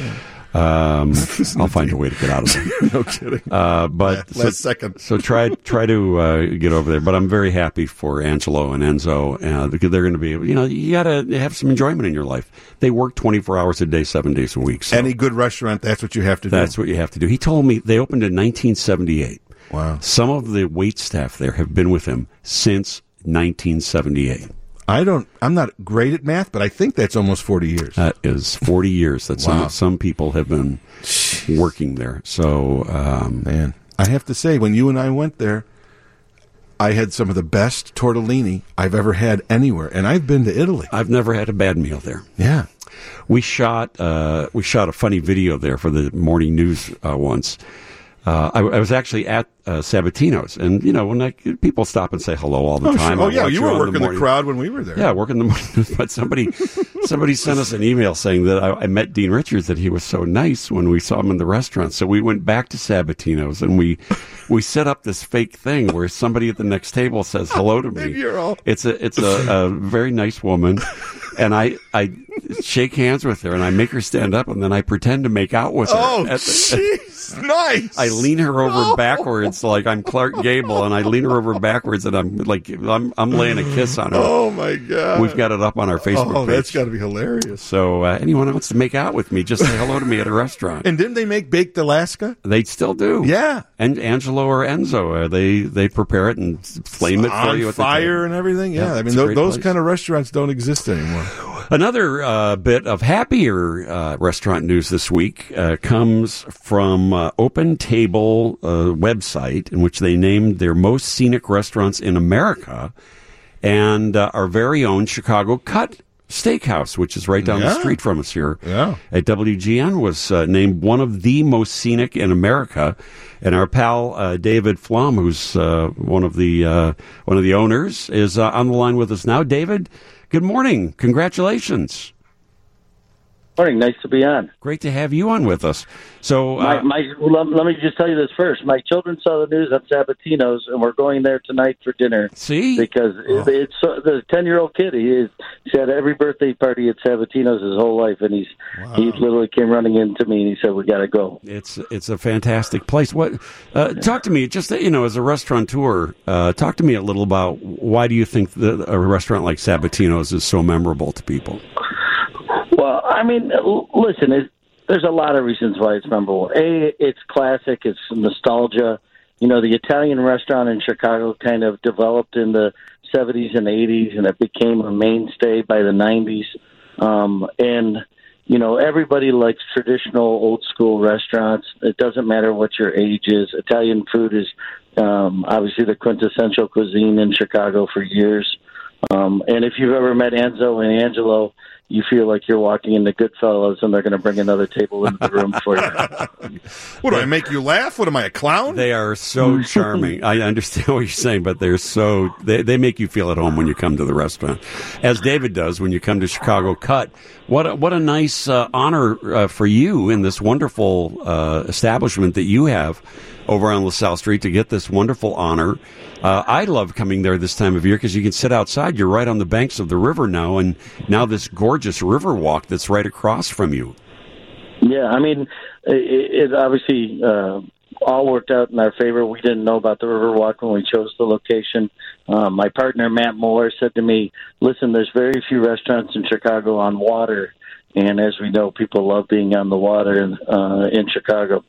I'll find a way to get out of there. No kidding. But last second. So try to get over there. But I'm very happy for Angelo and Enzo because they're going to be. You got to have some enjoyment in your life. They work 24 hours a day, 7 days a week. So any good restaurant, that's what you have to do. That's what you have to do. He told me they opened in 1978. Wow. Some of the wait staff there have been with him since 1978. I'm not great at math, but I think that's almost 40 years. That is 40 years that some people have been working there. So, man, I have to say, when you and I went there, I had some of the best tortellini I've ever had anywhere, and I've been to Italy. I've never had a bad meal there. Yeah. We shot a funny video there for the morning news once. I was actually at Sabatino's, and when people stop and say hello all the time. Sure. Oh yeah, you were working the crowd when we were there. Yeah, working the morning. But somebody sent us an email saying that I met Dean Richards, that he was so nice when we saw him in the restaurant. So we went back to Sabatino's and we set up this fake thing where somebody at the next table says hello to me. It's a very nice woman, and I shake hands with her and I make her stand up, and then I pretend to make out with her. Oh, jeez. Nice. I lean her over backwards like I'm Clark Gable, and I lean her over backwards, and I'm laying a kiss on her. Oh my God! We've got it up on our Facebook page. Oh, that's got to be hilarious. So anyone who wants to make out with me, just say hello to me at a restaurant. And didn't they make baked Alaska? They still do. Yeah. And Angelo or Enzo, they prepare it and flame it for you on fire and everything. Yeah, I mean those kind of restaurants don't exist anymore. Another bit of happier restaurant news this week comes from Open Table website, in which they named their most scenic restaurants in America, and our very own Chicago Cut Steakhouse, which is right down the street from us here at WGN, was named one of the most scenic in America. And our pal David Flom, who's one of the owners, is on the line with us now. David, good morning. Congratulations. Morning. Nice to be on. Great to have you on with us. So, let me just tell you this first. My children saw the news on Sabatino's, and we're going there tonight for dinner. See, because it's the 10-year-old kid. He's had every birthday party at Sabatino's his whole life, and he literally came running into me and he said, "We got to go." It's a fantastic place. What? Talk to me, just as a restaurateur. Talk to me a little about why do you think a restaurant like Sabatino's is so memorable to people? Well, I mean, listen, there's a lot of reasons why it's memorable. A, it's classic. It's nostalgia. The Italian restaurant in Chicago kind of developed in the 70s and 80s, and it became a mainstay by the 90s. And everybody likes traditional, old-school restaurants. It doesn't matter what your age is. Italian food is obviously the quintessential cuisine in Chicago for years. And if you've ever met Enzo and Angelo, you feel like you're walking into Goodfellas and they're going to bring another table into the room for you. What, do I make you laugh? What, am I, a clown? They are so charming. I understand what you're saying, but they make you feel at home when you come to the restaurant, as David does when you come to Chicago Cut. What a nice honor for you in this wonderful establishment that you have over on LaSalle Street to get this wonderful honor. I love coming there this time of year because you can sit outside. You're right on the banks of the river now, and now this gorgeous river walk that's right across from you. Yeah, I mean, it obviously all worked out in our favor. We didn't know about the river walk when we chose the location. My partner, Matt Moore, said to me, listen, there's very few restaurants in Chicago on water, and as we know, people love being on the water in Chicago.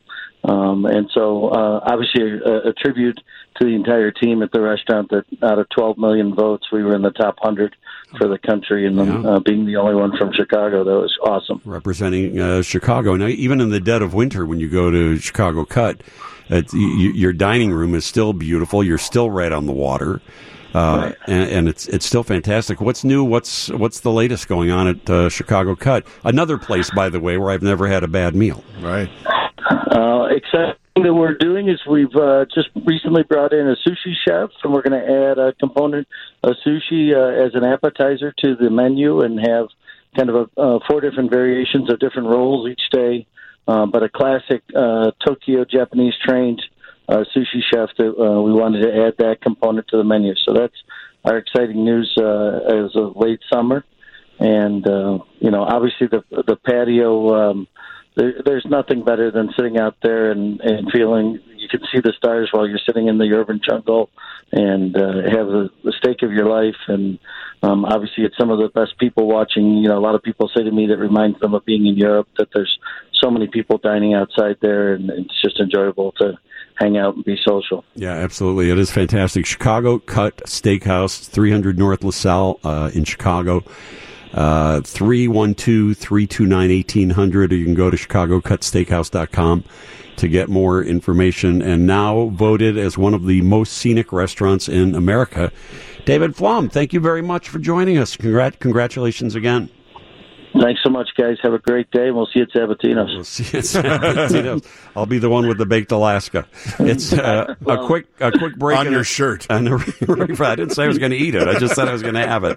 And so, obviously, a tribute to the entire team at the restaurant that out of 12 million votes, we were in the top 100 for the country, and being the only one from Chicago, that was awesome. Representing Chicago. Now, even in the dead of winter, when you go to Chicago Cut, your dining room is still beautiful. You're still right on the water. Right. And it's still fantastic. What's new? What's the latest going on at Chicago Cut? Another place, by the way, where I've never had a bad meal. Right. Exciting that we're doing is we've just recently brought in a sushi chef, and we're going to add a component of sushi as an appetizer to the menu and have kind of 4 different variations of different rolls each day, but a classic Tokyo Japanese trained sushi chef that we wanted to add that component to the menu. So that's our exciting news as of late summer. And, obviously the patio, there's nothing better than sitting out there and feeling you can see the stars while you're sitting in the urban jungle and have the steak of your life. And obviously it's some of the best people watching. A lot of people say to me that reminds them of being in Europe, that there's so many people dining outside there, and it's just enjoyable to hang out and be social. Yeah, absolutely. It is fantastic. Chicago Cut Steakhouse, 300 North LaSalle in Chicago. 312-329-1800, or you can go to ChicagoCutSteakhouse.com to get more information. And now voted as one of the most scenic restaurants in America. David Flom, thank you very much for joining us. Congratulations again. Thanks so much, guys. Have a great day, and we'll see you at Sabatino's. We'll see you at Sabatino's. I'll be the one with the baked Alaska. It's a quick break on your shirt. I didn't say I was going to eat it. I just said I was going to have it.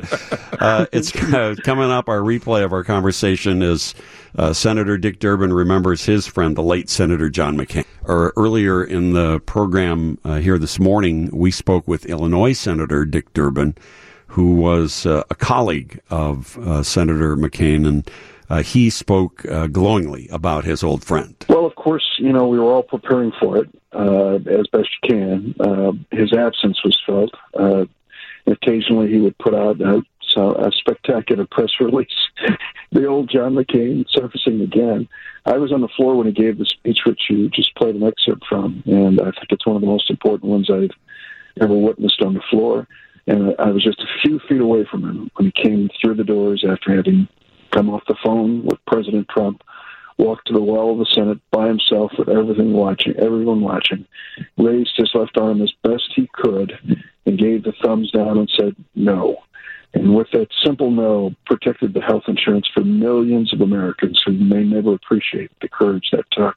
It's coming up. Our replay of our conversation is Senator Dick Durbin remembers his friend, the late Senator John McCain. Earlier in the program here this morning, we spoke with Illinois Senator Dick Durbin, who was a colleague of Senator McCain, and he spoke glowingly about his old friend. Well, of course, we were all preparing for it as best you can. His absence was felt. Occasionally he would put out a spectacular press release. The old John McCain surfacing again. I was on the floor when he gave the speech, which you just played an excerpt from, and I think it's one of the most important ones I've ever witnessed on the floor. And I was just a few feet away from him when he came through the doors after having come off the phone with President Trump, walked to the well of the Senate by himself with everyone watching, raised his left arm as best he could, and gave the thumbs down and said no. And with that simple no, protected the health insurance for millions of Americans who may never appreciate the courage that took.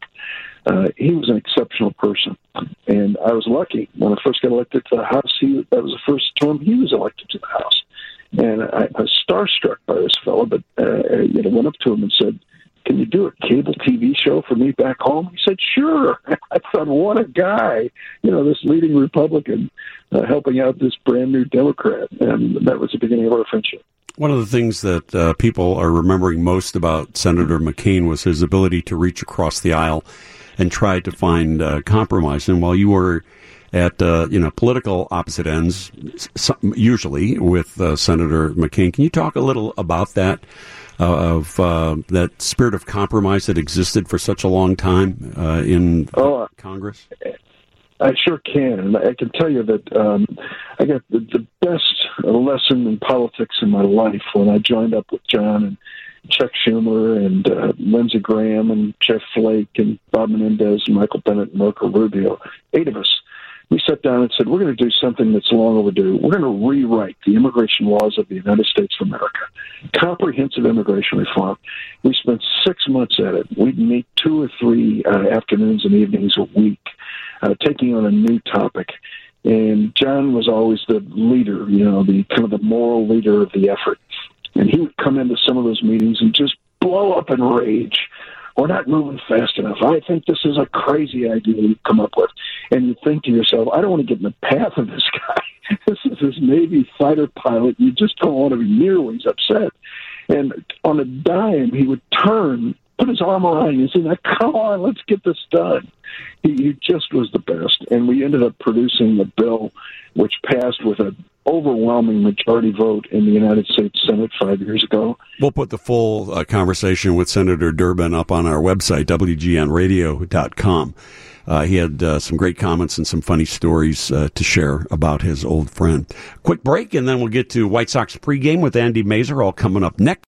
He was an exceptional person, and I was lucky. When I first got elected to the House, that was the first term he was elected to the House. And I was starstruck by this fellow, but I went up to him and said, "Can you do a cable TV show for me back home?" He said, "Sure." I thought, what a guy, this leading Republican helping out this brand new Democrat. And that was the beginning of our friendship. One of the things that people are remembering most about Senator McCain was his ability to reach across the aisle and try to find compromise. And while you were at political opposite ends, usually with Senator McCain, can you talk a little about that? Of that spirit of compromise that existed for such a long time in Congress? I sure can. And I can tell you that I got the best lesson in politics in my life when I joined up with John and Chuck Schumer and Lindsey Graham and Jeff Flake and Bob Menendez and Michael Bennet and Marco Rubio, 8 of us. we sat down and said, we're going to do something that's long overdue. We're going to rewrite the immigration laws of the United States of America. Comprehensive immigration reform. We spent 6 months at it. We'd meet 2 or 3 afternoons and evenings a week, taking on a new topic. And John was always the leader, the kind of the moral leader of the effort. And he would come into some of those meetings and just blow up in rage. We're not moving fast enough. I think this is a crazy idea you've come up with. And you think to yourself, I don't want to get in the path of this guy. This is this Navy fighter pilot. You just don't want to be near when he's upset. And on a dime, he would turn, put his arm around you and say, come on, let's get this done. He just was the best. And we ended up producing the bill, which passed with an overwhelming majority vote in the United States Senate 5 years ago. We'll put the full conversation with Senator Durbin up on our website, WGNradio.com. He had some great comments and some funny stories to share about his old friend. Quick break, and then we'll get to White Sox pregame with Andy Mazer, all coming up next.